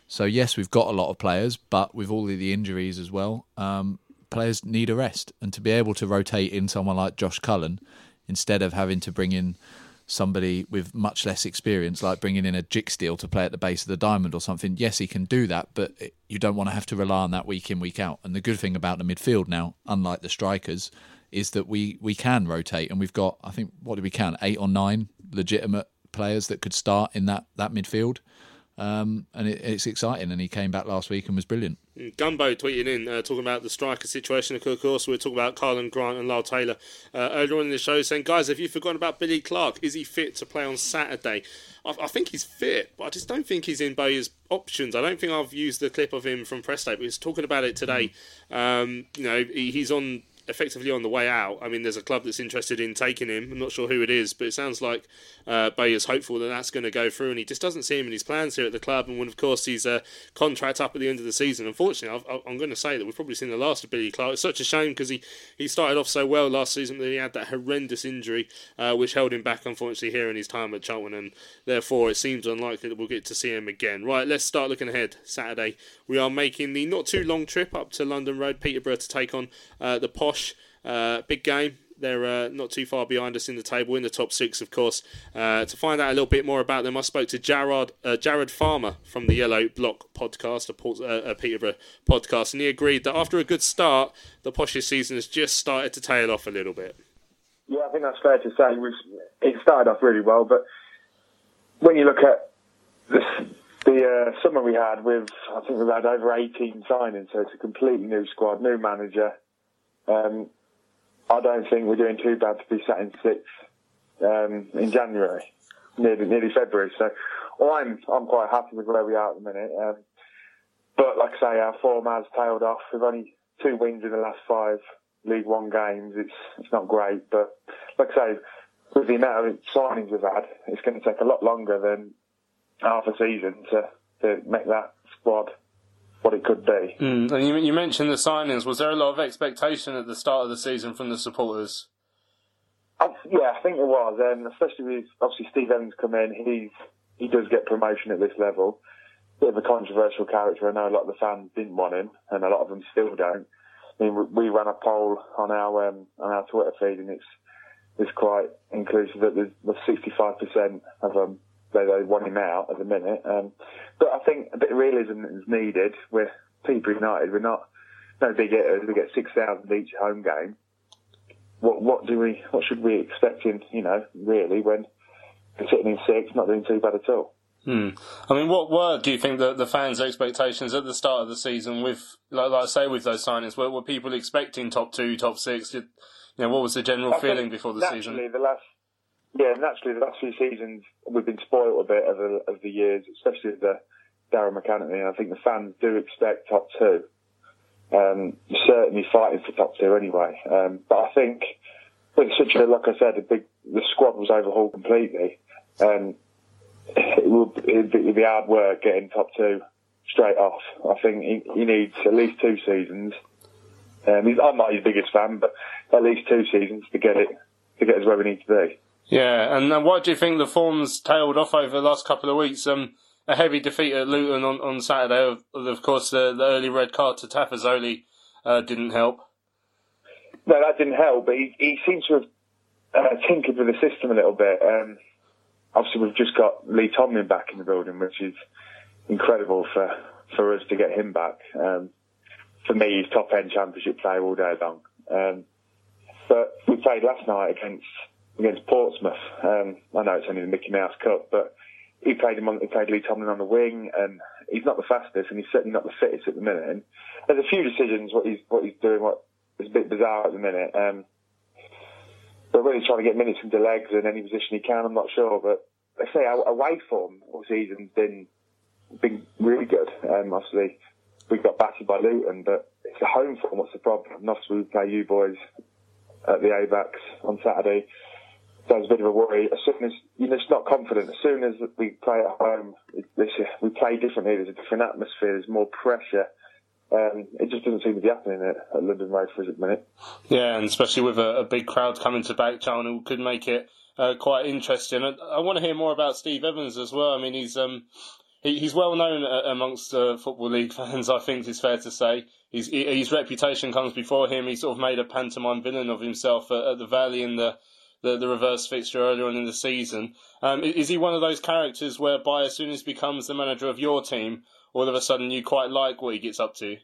So yes, we've got a lot of players, but with all of the injuries as well, players need a rest. And to be able to rotate in someone like Josh Cullen, instead of having to bring in somebody with much less experience, like bringing in a Jicksteel to play at the base of the diamond or something, yes, he can do that, but you don't want to have to rely on that week in, week out. And the good thing about the midfield now, unlike the strikers, is that we can rotate, and we've got, I think, what do we count, 8 or 9 legitimate players that could start in that midfield. And it's exciting, and he came back last week and was brilliant. Gumbo tweeting in, talking about the striker situation. Of course, we're talking about Karlan Grant and Lyle Taylor earlier on in the show, saying, guys, have you forgotten about Billy Clark? Is he fit to play on Saturday? I think he's fit, but I just don't think he's in Bowyer's options. I don't think I've used the clip of him from press day, but he's talking about it today. He's effectively on the way out. I mean, there's a club that's interested in taking him. I'm not sure who it is, but it sounds like Bowyer's hopeful that that's going to go through, and he just doesn't see him in his plans here at the club. And when, of course, his contract up at the end of the season, unfortunately, I'm going to say that we've probably seen the last of Billy Clark. It's such a shame because he started off so well last season, but he had that horrendous injury which held him back, unfortunately, here in his time at Charlton, and therefore it seems unlikely that we'll get to see him again. Right, let's start looking ahead. Saturday, we are making the not too long trip up to London Road, Peterborough, to take on the Posh. Big game. They're not too far behind us in the table, in the top 6, of course. To find out a little bit more about them, I spoke to Jared Farmer from the Yellow Block podcast, a Peterborough podcast, and he agreed that after a good start, the Posh's season has just started to tail off a little bit. Yeah, I think that's fair to say. It started off really well, but when you look at the summer we had I think we've had over 18 signings, so it's a completely new squad, new manager. I don't think we're doing too bad to be sat in 6th in January, nearly February. So I'm quite happy with where we are at the minute. But like I say, our form has tailed off. We've only 2 wins in the last 5 League One games. It's not great, but like I say, with the amount of signings we've had, it's going to take a lot longer than half a season to make that squad what it could be. And you mentioned the signings. Was there a lot of expectation at the start of the season from the supporters? I think there was, especially with obviously Steve Evans come in. He does get promotion at this level. Bit of a controversial character. I know a lot of the fans didn't want him, and a lot of them still don't. I mean, we ran a poll on our Twitter feed, and it's quite inclusive that there's 65% of them they want him out at the minute. But I think a bit of realism is needed. We're Peterborough United. We're no big hitters. We get 6,000 each home game. What should we expect in, really, when we're sitting in 6th, not doing too bad at all? I mean, what were, do you think, the fans' expectations at the start of the season with, like I say, with those signings? Were people expecting top 2, top 6? What was the general feeling before the season? Naturally, the last few seasons we've been spoiled a bit of the years, especially with the Darren McAnany, and I think the fans do expect top 2. Certainly fighting for top 2 anyway. But I think with such like I said, the squad was overhauled completely. It'd be hard work getting top 2 straight off. I think he needs at least 2 seasons. I'm not his biggest fan, but at least 2 seasons to get us where we need to be. Yeah, and what do you think the form's tailed off over the last couple of weeks? A heavy defeat at Luton on Saturday. Of course, the early red card to Tafazoli didn't help. No, that didn't help, but he seems to have tinkered with the system a little bit. Obviously, we've just got Lee Tomlin back in the building, which is incredible for us to get him back. For me, he's top-end championship player all day long. But we played last night against Portsmouth. I know it's only the Mickey Mouse Cup, but he played Lee Tomlin on the wing, and he's not the fastest, and he's certainly not the fittest at the minute. And there's a few decisions what he's doing, what is a bit bizarre at the minute. But really trying to get minutes into legs in any position he can, I'm not sure. But they say our away form all season's been really good. Obviously, we got battered by Luton, but it's the home form. What's the problem? And obviously, we play you boys at the AVAX on Saturday. So it's a bit of a worry. As soon as you're just not confident, as soon as we play at home, we play differently. There's a different atmosphere. There's more pressure. It just doesn't seem to be happening at London Road for us at the minute. Yeah, and especially with a big crowd coming to back Charlton, could make it quite interesting. I want to hear more about Steve Evans as well. I mean, he's he's well known amongst Football League fans, I think it's fair to say. His reputation comes before him. He sort of made a pantomime villain of himself at the Valley in the reverse fixture earlier on in the season. Is he one of those characters whereby as soon as he becomes the manager of your team, all of a sudden you quite like what he gets up to?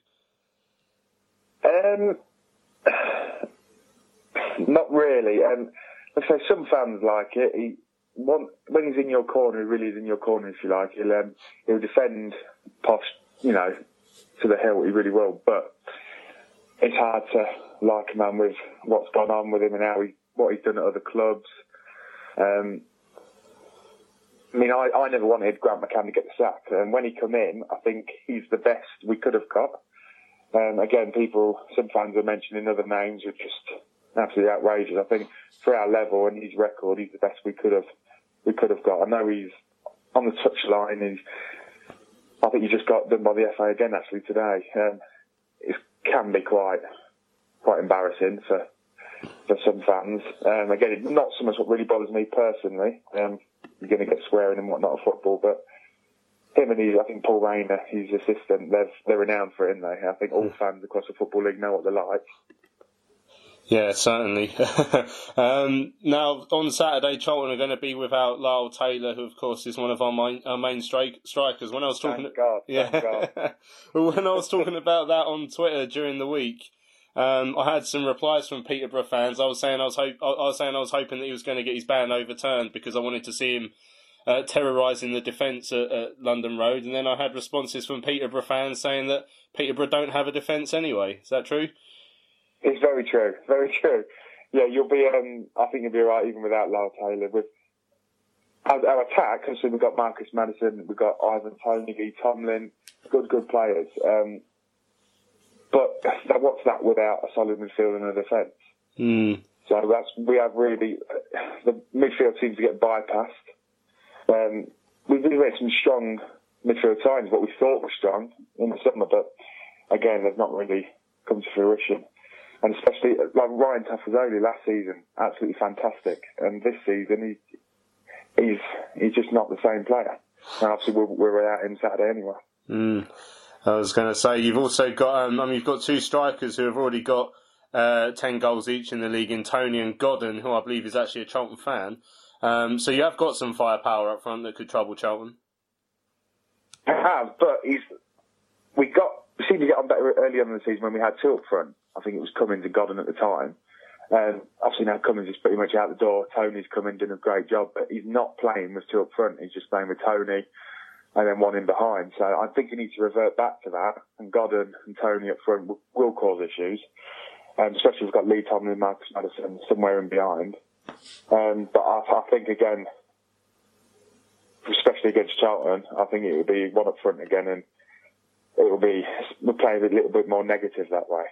Not really. Let's say some fans like it. When he's in your corner, he really is in your corner, if you like. He'll defend Posh, to the hilt. He really will. But it's hard to like a man with what's gone on with him and what he's done at other clubs. I never wanted Grant McCann to get the sack. And when he come in, I think he's the best we could have got. Again, some fans are mentioning other names, which are just absolutely outrageous. I think for our level and his record, he's the best we could have got. I know he's on the touchline. I think he just got done by the FA again actually today. It can be quite embarrassing for some fans. Again, it's not so much what really bothers me personally. You're going to get swearing and whatnot of football, but him and I think Paul Rayner, his assistant, they're renowned for it, aren't they? I think all fans across the Football League know what they're like. Yeah, certainly. Now, on Saturday, Charlton are going to be without Lyle Taylor, who, of course, is one of our main strikers. When I was talking, Thank God. When I was talking about that on Twitter during the week, I had some replies from Peterborough fans. I was saying I was hoping that he was going to get his ban overturned because I wanted to see him terrorising the defence at London Road, and then I had responses from Peterborough fans saying that Peterborough don't have a defence anyway. Is that true? It's very true, very true. Yeah, you'll be. I think you'll be alright even without Lyle Taylor. With our attack, obviously we've got Marcus Maddison, we've got Ivan Toney, Lee Tomlin, good players. But what's that without a solid midfield and a defence? So we have really the midfield seems to get bypassed. We've made some strong midfield signs, what we thought were strong in the summer, but again, they've not really come to fruition. And especially like Ryan Tafazoli last season, absolutely fantastic. And this season, he's just not the same player. And obviously, we're without him Saturday anyway. I was going to say you've also got you've got two strikers who have already got 10 goals each in the league in Toney and Godden, who I believe is actually a Charlton fan. So you have got some firepower up front that could trouble Charlton. I have, but we seemed to get on better early on in the season when we had two up front. I think it was Cummins and Godden at the time. Obviously now Cummins is pretty much out the door. Tony's come in, doing a great job, but he's not playing with two up front. He's just playing with Toney and then one in behind. So I think he needs to revert back to that. And Godden and Toney up front will cause issues. Especially if we've got Lee Tomlin and Marcus Maddison somewhere in behind. But I think again, especially against Charlton, I think it will be one up front again, and we'll play a little bit more negative that way.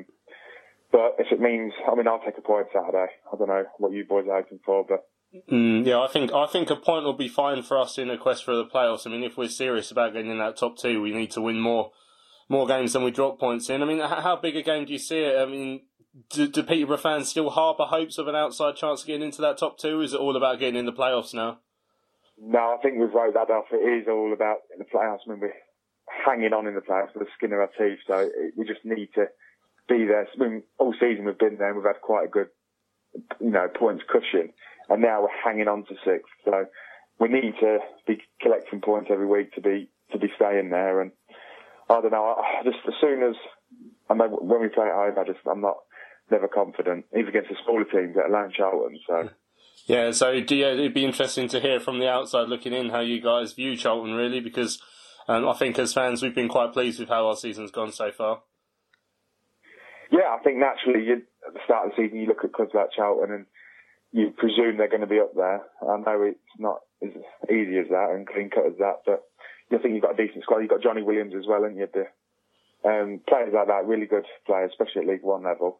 But if it means, I'll take a point Saturday. I don't know what you boys are hoping for, but yeah, I think a point will be fine for us in a quest for the playoffs. If we're serious about getting in that top two, we need to win more games than we drop points in. How big a game do you see it? Do Peterborough fans still harbour hopes of an outside chance of getting into that top two? Or is it all about getting in the playoffs now? No, I think we've wrote that off. It is all about the playoffs. We're hanging on in the playoffs with the skin of our teeth, so we just need to be there. All season we've been there and we've had quite a good, points cushion, and now we're hanging on to sixth. So we need to be collecting points every week to be staying there. And I don't know. Just as soon as I know when we play at home, I'm never confident, even against the smaller teams, let alone Charlton. So. Yeah, so it'd be interesting to hear from the outside looking in how you guys view Charlton, really, because I think as fans we've been quite pleased with how our season's gone so far. Yeah, I think naturally at the start of the season you look at clubs like Charlton and you presume they're going to be up there. I know it's not as easy as that and clean cut as that, but I think you've got a decent squad. You've got Johnny Williams as well, and you had players like that, really good players, especially at League One level.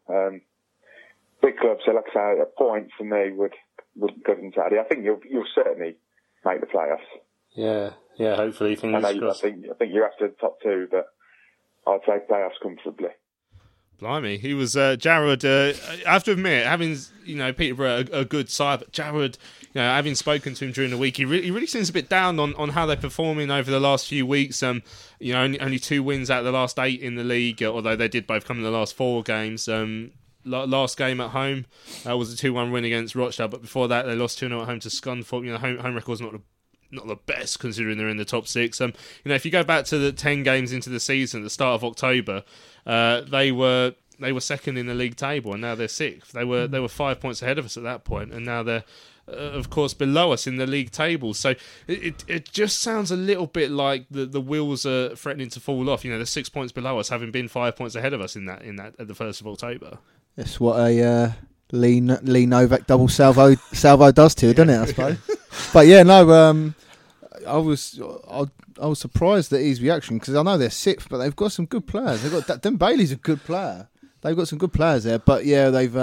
Big clubs, so like I say, a point for me would go on Saturday. I think you'll certainly make the playoffs. Yeah, hopefully. Fingers crossed. I think you're after the top two, but I'll take playoffs comfortably. Blimey, he was Jarrod. I have to admit, having Peterborough a good side, but Jarrod, having spoken to him during the week, he really seems a bit down on how they're performing over the last few weeks. Only 2 wins out of the last 8 in the league, although they did both come in the last 4 games. Last game at home was a 2-1 win against Rochdale, but before that they lost 2-0 at home to Scunthorpe. Home record's not the best considering they're in the top 6. If you go back to the 10 games into the season at the start of October, they were second in the league table, and now they're 6th. They were 5 points ahead of us at that point, and now they're of course below us in the league table. So it just sounds a little bit like the wheels are threatening to fall off. They're 6 points below us, having been 5 points ahead of us in that at the 1st of October. That's what a Lee Novak double salvo does to you, doesn't it? I suppose. But yeah, no. I was surprised at his reaction, because I know they're 6th, but they've got some good players. They've got Dan Bailey's a good player. They've got some good players there, but yeah, they've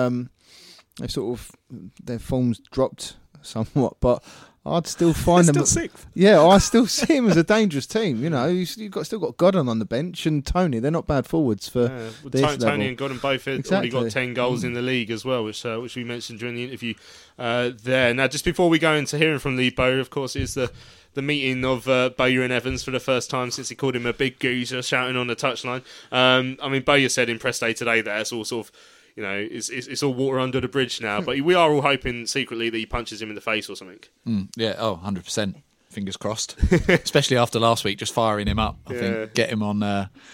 sort of their form's dropped somewhat. But I'd still find them still 6th. Yeah, I still see him as a dangerous team. You've still got Godden on the bench and Tony. They're not bad forwards for this level. Tony and Godden both already got 10 goals in the league as well, which we mentioned during the interview there. Now, just before we go into hearing from Lee Bowyer, of course, is the meeting of Bowyer and Evans for the first time since he called him a big geezer shouting on the touchline. Bowyer said in press day today that it's all sort of, it's all water under the bridge now, but we are all hoping secretly that he punches him in the face or something. 100%. Fingers crossed. Especially after last week, just firing him up. I think get him on,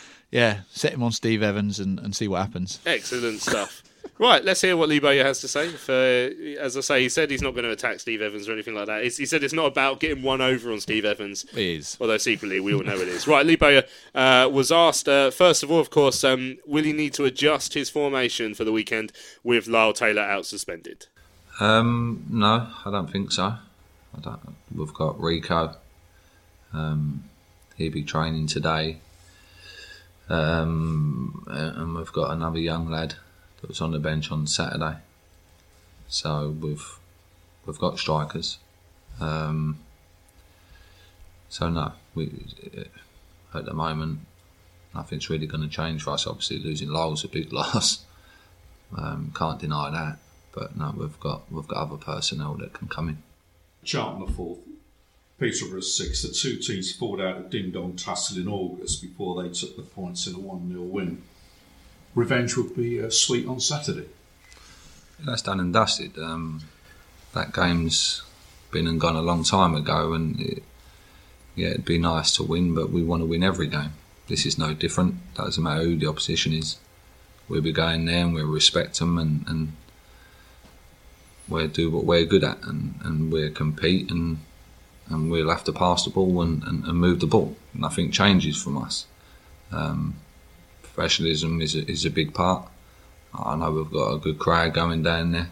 set him on Steve Evans and see what happens. Excellent stuff. Right, let's hear what Lee Bowyer has to say. As I say, he said he's not going to attack Steve Evans or anything like that. He said it's not about getting one over on Steve Evans. It is. Although secretly we all know it is. Right, Lee Bowyer was asked, first of all, of course, will he need to adjust his formation for the weekend with Lyle Taylor out suspended? No, I don't think so. We've got Rico. He'll be training today. And we've got another young lad that was on the bench on Saturday. So we've got strikers. So no, at the moment nothing's really going to change for us. Obviously losing Lyle's a big loss. Can't deny that. But no, we've got other personnel that can come in. Charlton are 4th, Peterborough 6th. The 2 teams fought out a ding-dong tussle in August before they took the points in a 1-0 win. Revenge would be sweet on Saturday. That's done and dusted. That game's been and gone a long time ago, and it'd be nice to win, but we want to win every game. This is no different. Doesn't matter who the opposition is. We'll be going there and we'll respect them, and we'll do what we're good at, and we'll compete, and we'll have to pass the ball and move the ball. Nothing changes from us. Professionalism is a big part. I know we've got a good crowd going down there.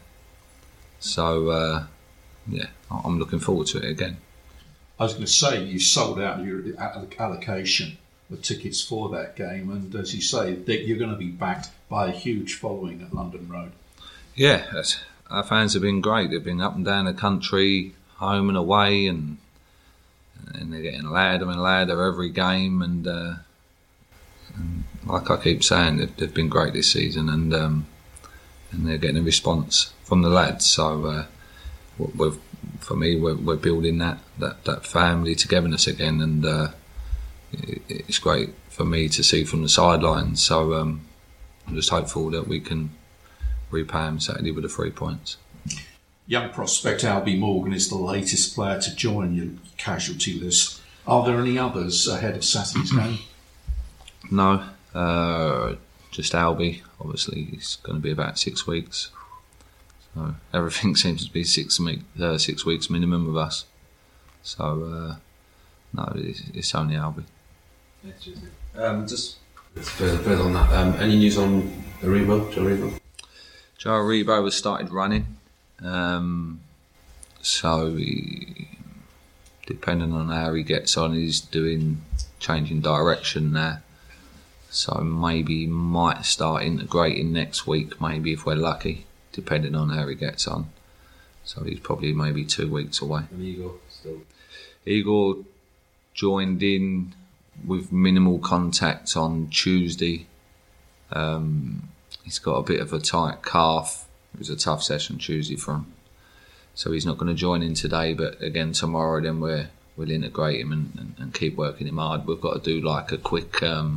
So, I'm looking forward to it again. I was going to say, you sold out your allocation of tickets for that game, and as you say, that you're going to be backed by a huge following at London Road. Yeah, our fans have been great. They've been up and down the country, home and away, and they're getting louder and louder every game, and like I keep saying, they've been great this season, and they're getting a response from the lads. So for me, we're building that family togetherness again, and it's great for me to see from the sidelines. So I'm just hopeful that we can repay them Saturday with the 3 points. Young prospect Albie Morgan is the latest player to join your casualty list. Are there any others ahead of Saturday's game? No, just Albie. Obviously, it's going to be about 6 weeks. So everything seems to be 6 weeks minimum with us. So no, it's only Albie. Just further on that. Any news on Aribo, Joe Aribo? Joe Aribo has started running. So depending on how he gets on, he's changing direction there. So maybe might start integrating next week, maybe if we're lucky, depending on how he gets on. So he's probably maybe 2 weeks away. And Igor still? Igor joined in with minimal contact on Tuesday. He's got a bit of a tight calf, It was a tough session Tuesday for him. So he's not going to join in today, but again tomorrow then we'll integrate him and keep working him hard. We've got to do like a quick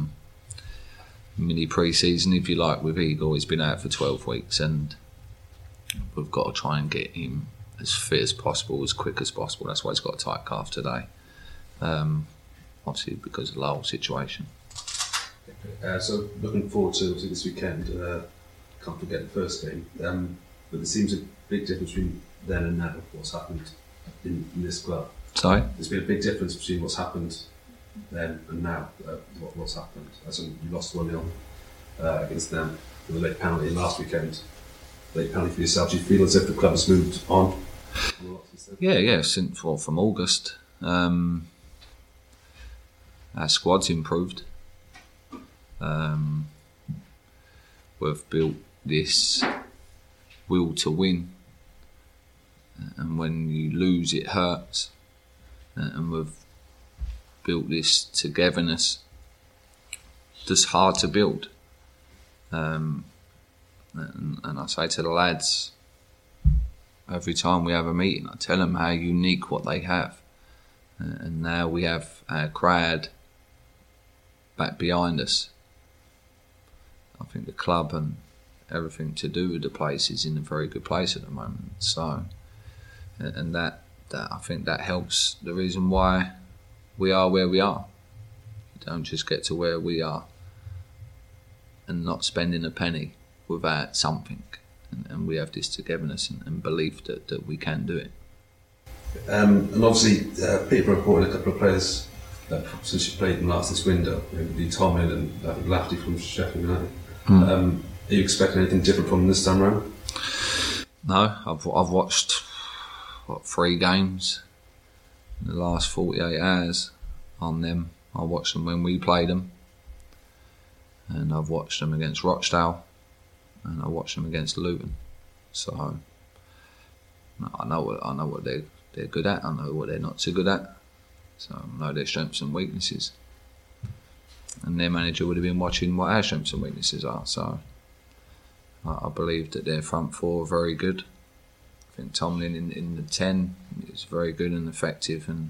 mini pre-season, if you like, with Igor. He's been out for 12 weeks and we've got to try and get him as fit as possible, as quick as possible. That's why he's got a tight calf today. Obviously because of the whole situation. So looking forward to obviously this weekend. Can't forget the first game. But there seems a big difference between then and now, what's happened in this club. Sorry? There's been a big difference between what's happened then and now. What's happened? As in, you lost 1-0 against them with a late penalty last weekend. Late penalty for yourself. Do you feel as if the club has moved on? Yeah. Since from August, our squad's improved. We've built this will to win, and when you lose it hurts, and we've built this togetherness that's hard to build, and I say to the lads every time we have a meeting, I tell them how unique what they have, and now we have our crowd back behind us. I think the club and everything to do with the place is in a very good place at the moment. So, and that I think that helps the reason why we are where we are. You don't just get to where we are and not spending a penny without something. And we have this togetherness and belief that we can do it. And obviously, Peterborough brought in a couple of players since you played them last this window. Lee Tomlin and Lafferty from Sheffield United. Are you expecting anything different from them this time around? No, I've watched 3 games in the last 48 hours on them. I watched them when we played them, and I've watched them against Rochdale, and I watched them against Luton. So I know what they're good at. I know what they're not so good at. So I know their strengths and weaknesses. And their manager would have been watching what our strengths and weaknesses are. So I believe that their front 4 are very good. I think Tomlin in the 10 is very good and effective, and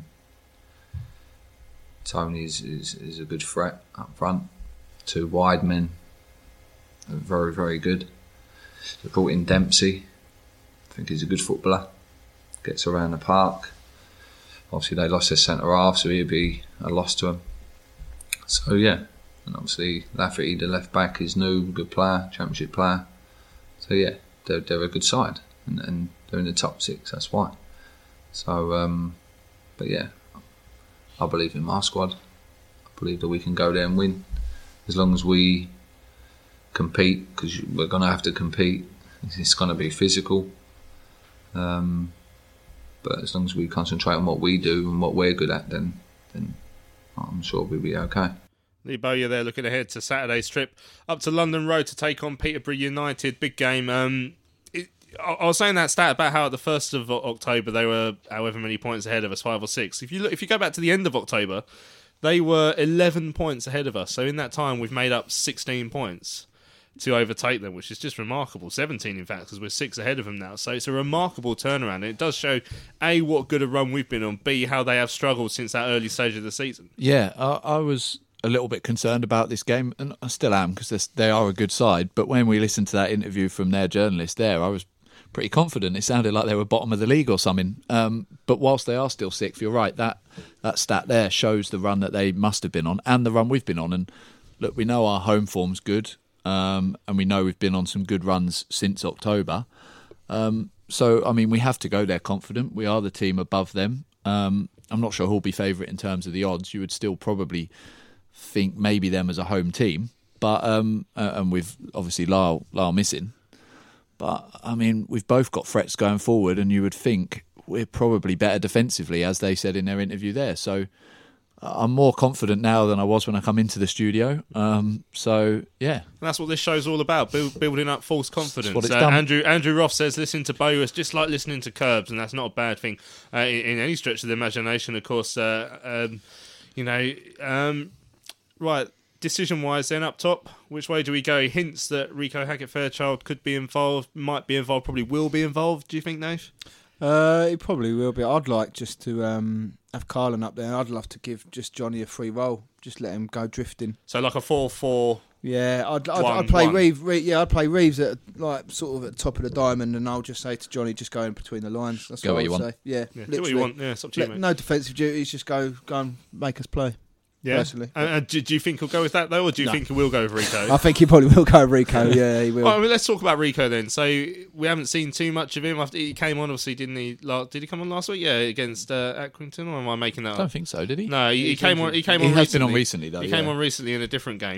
Tony is a good threat up front. 2 wide men are very, very good. They brought in Dempsey. I think he's a good footballer. Gets around the park. Obviously they lost their centre half, so he'd be a loss to them. So yeah, and obviously Lafferty, the left back, is new, good player, championship player. So yeah, they're a good side, and they're in the top 6. That's why. So, but yeah, I believe in my squad. I believe that we can go there and win, as long as we compete, because we're going to have to compete. It's going to be physical. But as long as we concentrate on what we do and what we're good at, then I'm sure we'll be okay. Lee Bowyer there looking ahead to Saturday's trip up to London Road to take on Peterborough United. Big game. I was saying that stat about how at the 1st of October they were however many points ahead of us, 5 or 6. If you go back to the end of October, they were 11 points ahead of us. So in that time we've made up 16 points to overtake them, which is just remarkable. 17 in fact, because we're 6 ahead of them now. So it's a remarkable turnaround, and it does show A, what good a run we've been on, B, how they have struggled since that early stage of the season. Yeah, I was a little bit concerned about this game, and I still am, because they are a good side. But when we listened to that interview from their journalist there, I was pretty confident. It sounded like they were bottom of the league or something. But whilst they are still 6th, you're right, that stat there shows the run that they must have been on and the run we've been on. And look, we know our home form's good, and we know we've been on some good runs since October. So, I mean, we have to go there confident. We are the team above them. I'm not sure who'll be favourite in terms of the odds. You would still probably think maybe them as a home team, but and with obviously Lyle missing. But, I mean, we've both got threats going forward, and you would think we're probably better defensively, as they said in their interview there. So I'm more confident now than I was when I come into the studio. So, yeah. And that's what this show's all about, building up false confidence. That's what it's done. Andrew Ross says listening to Bo is just like listening to Curbs, and that's not a bad thing in any stretch of the imagination, of course. Right. decision-wise, then up top, which way do we go? Hints that Rico Hackett-Fairchild could be involved, might be involved, probably will be involved. Do you think, Nate? He probably will be. I'd like just to have Carlin up there. I'd love to give just Johnny a free roll. Just let him go drifting. So like a 4-4. Yeah, I'd play Reeves. I'd play Reeves at sort of at top of the diamond, and I'll just say to Johnny, just go in between the lines. That's go what you I'd want. say. Yeah, do what you want. Yeah, it's up to you, mate. No defensive duties. Just go and make us play. Yeah. Personally. And do you think he'll go with that though, or do you think he will go with Rico? I think he probably will go with Rico. Yeah, he will. Well, I mean, let's talk about Rico then. So we haven't seen too much of him after he came on. Obviously, didn't he? Did he come on last week? Yeah, against Accrington. Or am I making that up? I don't think so. Did he? No, he came on. He came on. He has been on recently though. He came on recently in a different game.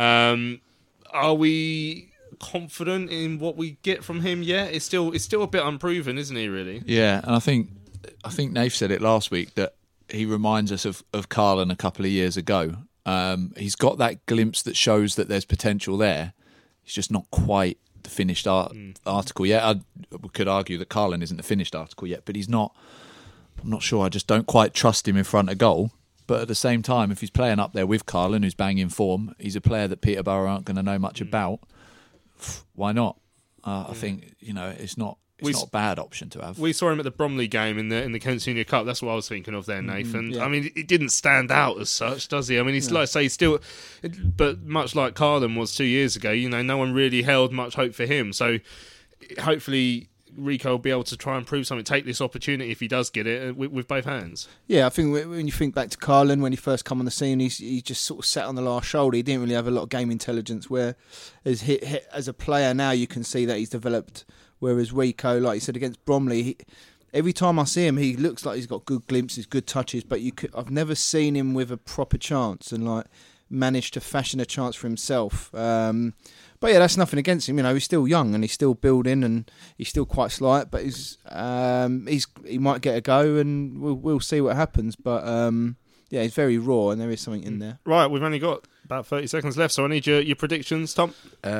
Are we confident in what we get from him yet? It's still a bit unproven, isn't he? Really? Yeah, and I think Nath said it last week that he reminds us of Carlin a couple of years ago. He's got that glimpse that shows that there's potential there. He's just not quite the finished article yet. I could argue that Carlin isn't the finished article yet, but he's not. I'm not sure. I just don't quite trust him in front of goal. But at the same time, if he's playing up there with Carlin, who's banging form, he's a player that Peterborough aren't going to know much about. Why not? I think it's not. It's not a bad option to have. We saw him at the Bromley game in the Kent Senior Cup. That's what I was thinking of there, Nathan. I mean, it didn't stand out as such, does he? I mean, he's like I say, still, but much like Carlin was 2 years ago. No one really held much hope for him. So hopefully Rico will be able to try and prove something. Take this opportunity if he does get it with both hands. Yeah, I think when you think back to Carlin when he first come on the scene, he just sort of sat on the last shoulder. He didn't really have a lot of game intelligence. Where as a player now, you can see that he's developed. Whereas Rico, like you said, against Bromley, every time I see him, he looks like he's got good glimpses, good touches. But I've never seen him with a proper chance and managed to fashion a chance for himself. But yeah, that's nothing against him. He's still young and he's still building and he's still quite slight. But he might get a go and we'll see what happens. But yeah, he's very raw and there is something in there. Right, we've only got about 30 seconds left, so I need your predictions, Tom.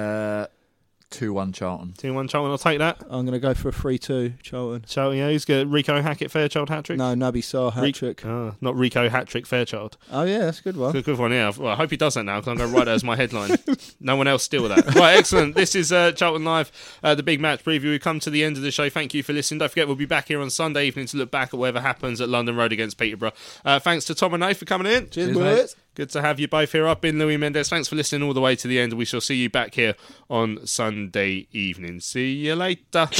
2-1 Charlton. 2-1 Charlton, I'll take that. I'm going to go for a 3-2 Charlton. Charlton, yeah, who's good? Rico Hackett-Fairchild hat-trick? No, Naby Sarr hat-trick. Not Rico hat-trick-Fairchild. Oh, yeah, that's a good one. Good one, yeah. Well, I hope he does that now, because I'm going to write that as my headline. No one else steal that. Right, excellent. This is Charlton Live, the big match preview. We've come to the end of the show. Thank you for listening. Don't forget, we'll be back here on Sunday evening to look back at whatever happens at London Road against Peterborough. Thanks to Tom and Nate for coming in. Cheers, boys. Good to have you both here. I've been Louis Mendes. Thanks for listening all the way to the end. We shall see you back here on Sunday evening. See you later.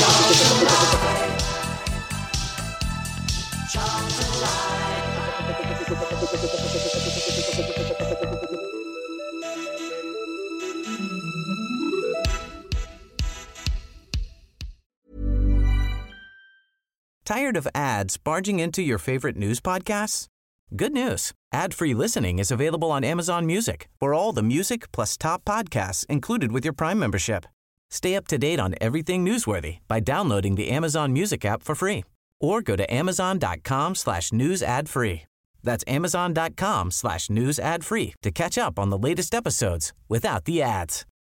Tired of ads barging into your favorite news podcasts? Good news. Ad-free listening is available on Amazon Music for all the music plus top podcasts included with your Prime membership. Stay up to date on everything newsworthy by downloading the Amazon Music app for free or go to amazon.com/news ad free. That's amazon.com/news ad free to catch up on the latest episodes without the ads.